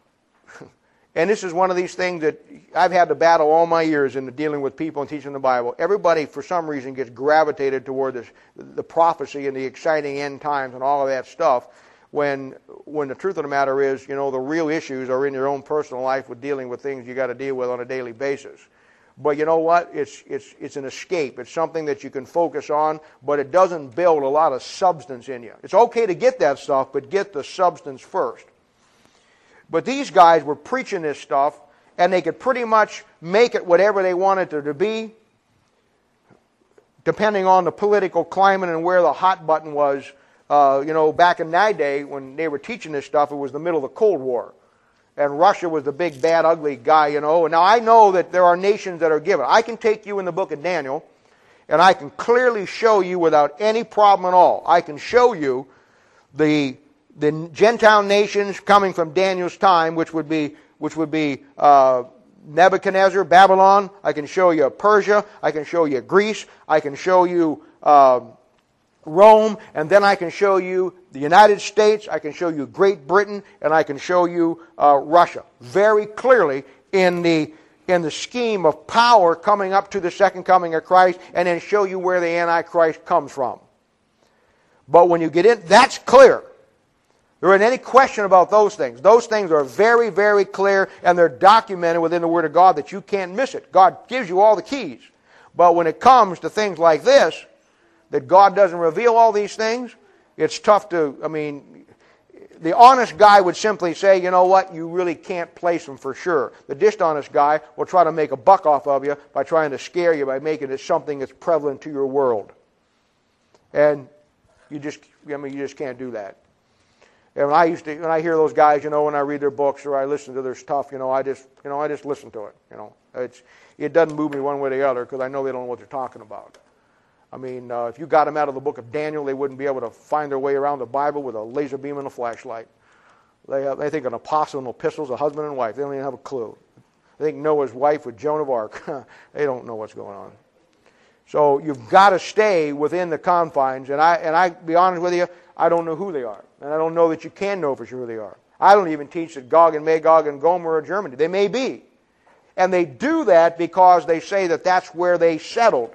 and this is one of these things that I've had to battle all my years in dealing with people and teaching the Bible. Everybody, for some reason, gets gravitated toward this, the prophecy and the exciting end times and all of that stuff, when when the truth of the matter is, you know, the real issues are in your own personal life with dealing with things you got to deal with on a daily basis. But you know what? It's it's it's an escape. It's something that you can focus on, but it doesn't build a lot of substance in you. It's okay to get that stuff, but get the substance first. But these guys were preaching this stuff, and they could pretty much make it whatever they wanted it to be, depending on the political climate and where the hot button was. Uh, you know, back in my day, when they were teaching this stuff, it was the middle of the Cold War. And Russia was the big, bad, ugly guy, you know. And now I know that there are nations that are given. I can take you in the book of Daniel, and I can clearly show you without any problem at all. I can show you the the Gentile nations coming from Daniel's time, which would be which would be uh, Nebuchadnezzar, Babylon. I can show you Persia. I can show you Greece. I can show you uh, Rome, and then I can show you the United States, I can show you Great Britain, and I can show you uh, Russia. Very clearly in the in the scheme of power coming up to the second coming of Christ, and then show you where the Antichrist comes from. But when you get in, that's clear. There isn't any question about those things. Those things are very, very clear, and they're documented within the Word of God that you can't miss it. God gives you all the keys. But when it comes to things like this, that God doesn't reveal all these things, it's tough to, I mean, the honest guy would simply say, you know what, you really can't place them for sure. The dishonest guy will try to make a buck off of you by trying to scare you, by making it something that's prevalent to your world. And you just, I mean, you just can't do that. And when I used to, when I hear those guys, you know, when I read their books or I listen to their stuff, you know, I just, you know, I just listen to it. You know, it's, it doesn't move me one way or the other because I know they don't know what they're talking about. I mean, uh, if you got them out of the book of Daniel, they wouldn't be able to find their way around the Bible with a laser beam and a flashlight. They, uh, they think an apostle and epistles, a husband and wife. They don't even have a clue. They think Noah's wife with Joan of Arc. They don't know what's going on. So you've got to stay within the confines. And I, and I, be honest with you, I don't know who they are. And I don't know that you can know for sure who they are. I don't even teach that Gog and Magog and Gomer are Germany. They may be. And they do that because they say that that's where they settled.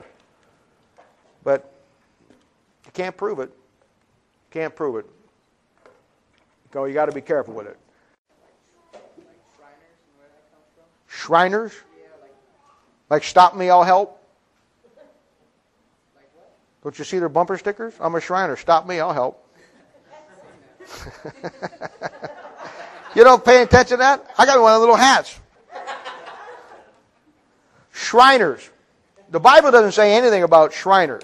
But you can't prove it. Can't prove it. So you got to be careful with it. Like Shriners, and where that comes from? Shriners? Yeah, like, Like Stop Me, I'll Help? like what? Don't you see their bumper stickers? I'm a Shriner. Stop me, I'll help. You don't pay attention to that? I got one of the little hats. Shriners. The Bible doesn't say anything about Shriners.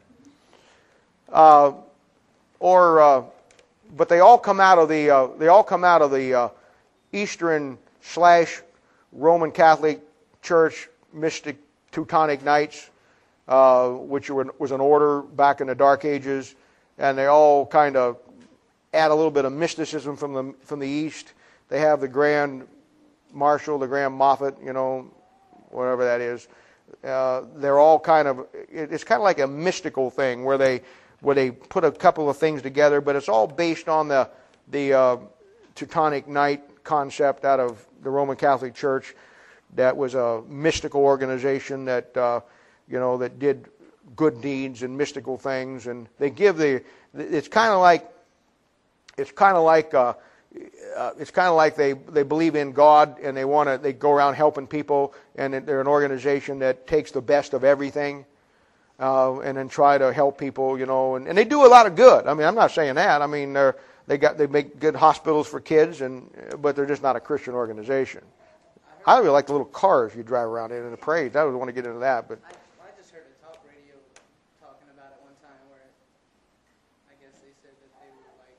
Uh, or, uh, but they all come out of the uh, they all come out of the uh, Eastern slash Roman Catholic Church mystic Teutonic Knights, uh, which were, was an order back in the Dark Ages, and they all kind of add a little bit of mysticism from the from the East. They have the Grand Marshal, the Grand Moffat, you know, whatever that is. Uh, they're all kind of, it's kind of like a mystical thing where they where they put a couple of things together, but it's all based on the the uh, Teutonic Knight concept out of the Roman Catholic Church. That was a mystical organization that uh, you know that did good deeds and mystical things, and they give the. It's kind of like. It's kind of like. Uh, Uh, it's kind of like they, they believe in God and they want to they go around helping people, and they're an organization that takes the best of everything uh, and then try to help people, you know, and, and they do a lot of good. I mean, I'm not saying that. I mean, they're, they got they make good hospitals for kids, and but they're just not a Christian organization. I I really like the little cars you drive around in in the parades. I would want to get into that, but I, I just heard a talk radio talking about it one time where I guess they said that they would like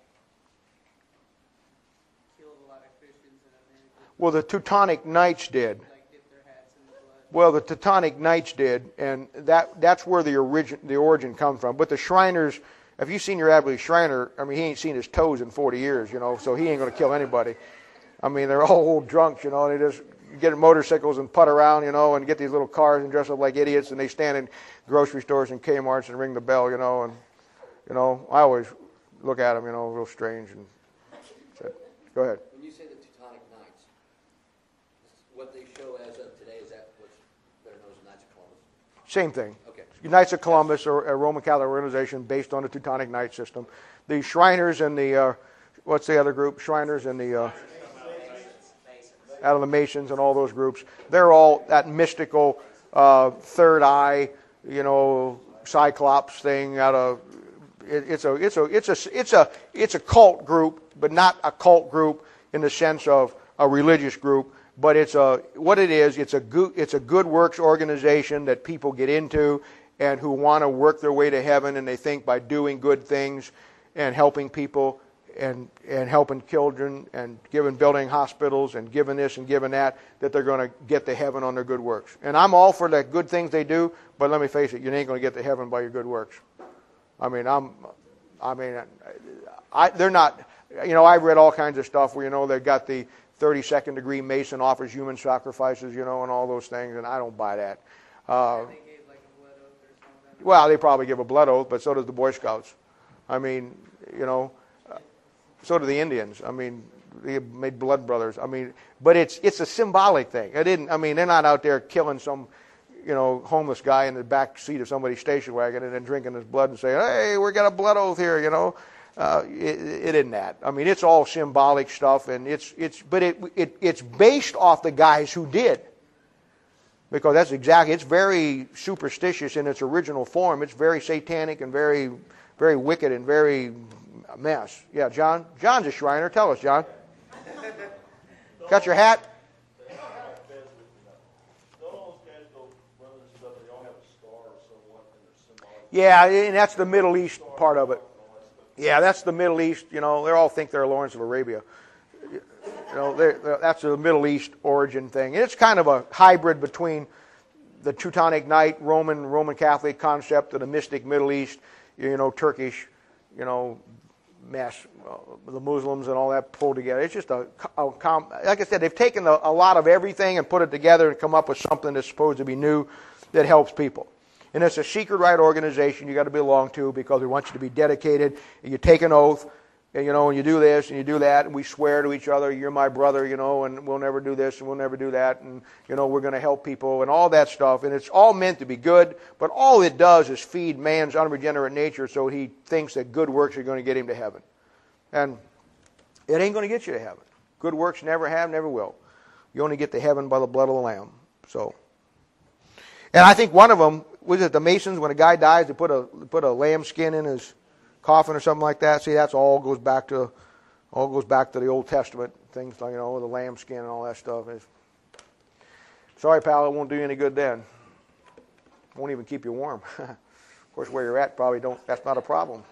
killed a lot of Christians and then well, the Teutonic Knights did. like dip their hats in the blood. Well, the Teutonic Knights did, and that that's where the origin the origin comes from. But the Shriners, if you've seen your average Shriner, I mean, he ain't seen his toes in forty years, you know, so he ain't going to kill anybody. I mean, they're all old drunks, you know, they just get motorcycles and putt around, you know, and get these little cars and dress up like idiots, and they stand in grocery stores and Kmart's and ring the bell, you know, and, you know, I always look at them, you know, real strange. And said, go ahead. When you say the Teutonic Knights, what they show as of today, is that what's better known as the Knights of Columbus? Same thing. Okay. Knights of Columbus are a Roman Catholic organization based on the Teutonic Knight system. The Shriners and the, uh, what's the other group? Shriners and the, uh, out of the Masons and all those groups, they're all that mystical uh, third eye, you know, Cyclops thing out of, it, it's a, it's a, it's a, it's a, it's a cult group, but not a cult group in the sense of a religious group. But it's a, what it is, it's a good, it's a good works organization that people get into and who want to work their way to heaven, and they think by doing good things and helping people and and helping children and giving building hospitals and giving this and giving that, that they're going to get to heaven on their good works. And I'm all for the good things they do, but let me face it, you ain't going to get to heaven by your good works. I mean, I'm, I mean, I, they're not, you know, I've read all kinds of stuff where, you know, they've got the thirty-second degree Mason offers human sacrifices, you know, and all those things, and I don't buy that. Uh, They gave like a blood oath or something. well, they probably give a blood oath, but so does the Boy Scouts. I mean, you know, uh, so do the Indians. I mean, they made blood brothers. I mean, but it's it's a symbolic thing. It didn't. I mean, they're not out there killing some, you know, homeless guy in the back seat of somebody's station wagon and then drinking his blood and saying, "Hey, we got a blood oath here," you know. Uh, it, it isn't that. I mean, it's all symbolic stuff, and it's it's. But it it it's based off the guys who did. Because that's exactly, it's very superstitious in its original form. It's very satanic and very, very wicked and very a mess. Yeah, John? John's a Shriner. Tell us, John. Got your hat? Yeah, and that's the Middle East part of it. Yeah, that's the Middle East. You know, they all think they're Lawrence of Arabia. You know, they're, they're, that's a Middle East origin thing. And it's kind of a hybrid between the Teutonic Knight, Roman Roman Catholic concept, and the mystic Middle East, you know, Turkish, you know, mess, uh, the Muslims and all that pulled together. It's just a, a com- like I said, they've taken a, a lot of everything and put it together and come up with something that's supposed to be new that helps people. And it's a secret right organization you got to belong to because we want you to be dedicated. And you take an oath. And, you know, and you do this and you do that, and we swear to each other, you're my brother, you know, and we'll never do this and we'll never do that, and, you know, we're going to help people and all that stuff. And it's all meant to be good, but all it does is feed man's unregenerate nature so he thinks that good works are going to get him to heaven. And it ain't going to get you to heaven. Good works never have, never will. You only get to heaven by the blood of the Lamb. So, and I think one of them, was it the Masons, when a guy dies, they put a, put a lamb skin in his coffin or something like that. See, that's all goes back to, all goes back to the Old Testament things, like, you know, the lamb skin and all that stuff. It's, sorry, pal, it won't do you any good then. Won't even keep you warm. Of course, where you're at, probably don't. That's not a problem.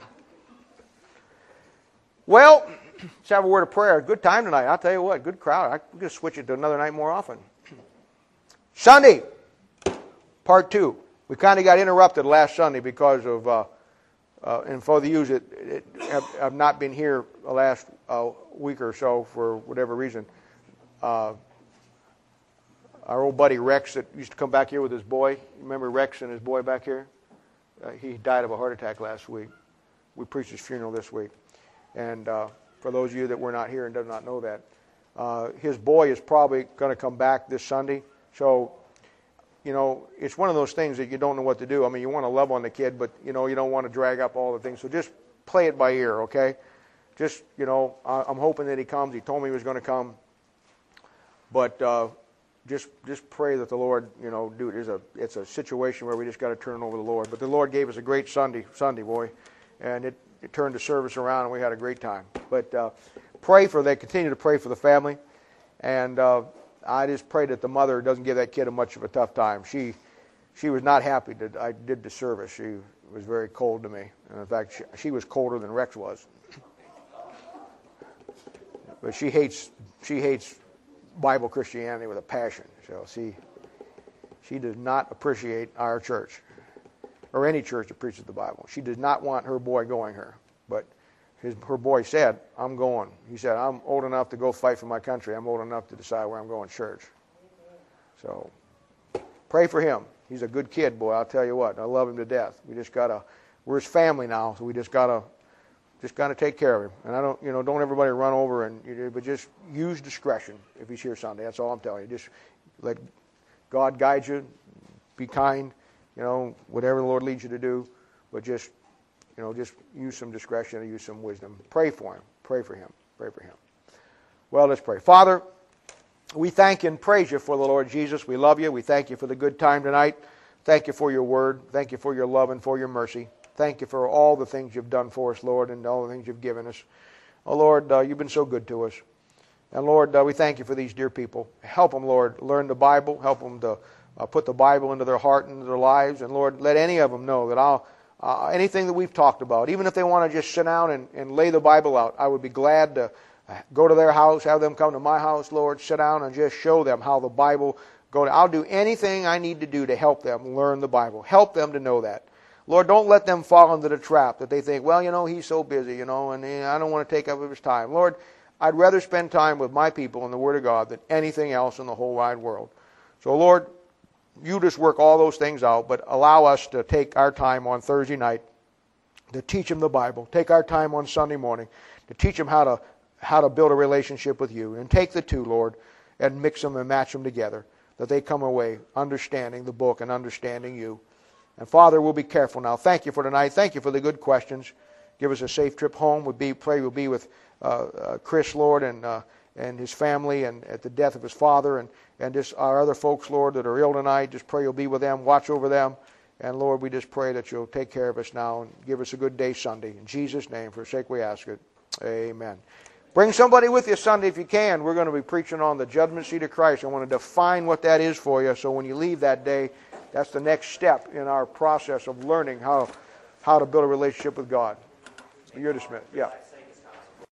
Well, let's have a word of prayer. Good time tonight. I'll tell you what, good crowd. I'm going to switch it to another night more often. Sunday, part two. We kind of got interrupted last Sunday because of. Uh, Uh, and for the youth that have, have not been here the last uh, week or so for whatever reason, uh, our old buddy Rex that used to come back here with his boy, remember Rex and his boy back here? Uh, he died of a heart attack last week. We preached his funeral this week. And uh, for those of you that were not here and did not know that, uh, his boy is probably going to come back this Sunday. So, you know, it's one of those things that you don't know what to do. I mean, you want to love on the kid, but, you know, you don't want to drag up all the things. So just play it by ear, okay? Just, you know, I'm hoping that he comes. He told me he was going to come. But uh, just just pray that the Lord, you know, do it. It's a, it's a situation where we just got to turn it over to the Lord. But the Lord gave us a great Sunday, Sunday, boy. And it, it turned the service around, and we had a great time. But uh, pray for, they continue to pray for the family. And uh, I just pray that the mother doesn't give that kid a much of a tough time. She she was not happy that I did the service. She was very cold to me. And in fact, she, she was colder than Rex was. But she hates she hates Bible Christianity with a passion. So she she does not appreciate our church or any church that preaches the Bible. She does not want her boy going here. But his, her boy said, I'm going. He said, I'm old enough to go fight for my country. I'm old enough to decide where I'm going to church. So pray for him. He's a good kid, boy. I'll tell you what. I love him to death. We just gotta. We're his family now, so we just gotta, just gotta take care of him. And I don't, you know, don't everybody run over and, but just use discretion if he's here Sunday. That's all I'm telling you. Just let God guide you. Be kind. You know, whatever the Lord leads you to do, but just, you know, just use some discretion and use some wisdom. Pray for him. Pray for him. Pray for him. Well, let's pray. Father, we thank you and praise you for the Lord Jesus. We love you. We thank you for the good time tonight. Thank you for your word. Thank you for your love and for your mercy. Thank you for all the things you've done for us, Lord, and all the things you've given us. Oh, Lord, uh, you've been so good to us. And, Lord, uh, we thank you for these dear people. Help them, Lord, learn the Bible. Help them to uh, put the Bible into their heart and into their lives. And, Lord, let any of them know that I'll, uh, anything that we've talked about, even if they want to just sit down and, and lay the Bible out, I would be glad to go to their house, have them come to my house, Lord, sit down and just show them how the Bible goes. I'll do anything I need to do to help them learn the Bible. Help them to know that. Lord, don't let them fall into the trap that they think, well, you know, he's so busy, you know, and I don't want to take up his time. Lord, I'd rather spend time with my people in the Word of God than anything else in the whole wide world. So, Lord, you just work all those things out, but allow us to take our time on Thursday night to teach them the Bible. Take our time on Sunday morning to teach them how to how to build a relationship with you. And take the two, Lord, and mix them and match them together, that they come away understanding the book and understanding you. And Father, we'll be careful now. Thank you for tonight. Thank you for the good questions. Give us a safe trip home. We'll be, pray we'll be with uh, uh, Chris, Lord, and uh, and his family, and at the death of his father, and, and just our other folks, Lord, that are ill tonight. Just pray you'll be with them, watch over them. And Lord, we just pray that you'll take care of us now and give us a good day Sunday. In Jesus' name, for sake we ask it. Amen. Bring somebody with you Sunday if you can. We're going to be preaching on the judgment seat of Christ. I want to define what that is for you, so when you leave that day, that's the next step in our process of learning how how to build a relationship with God. You're dismissed. Yeah.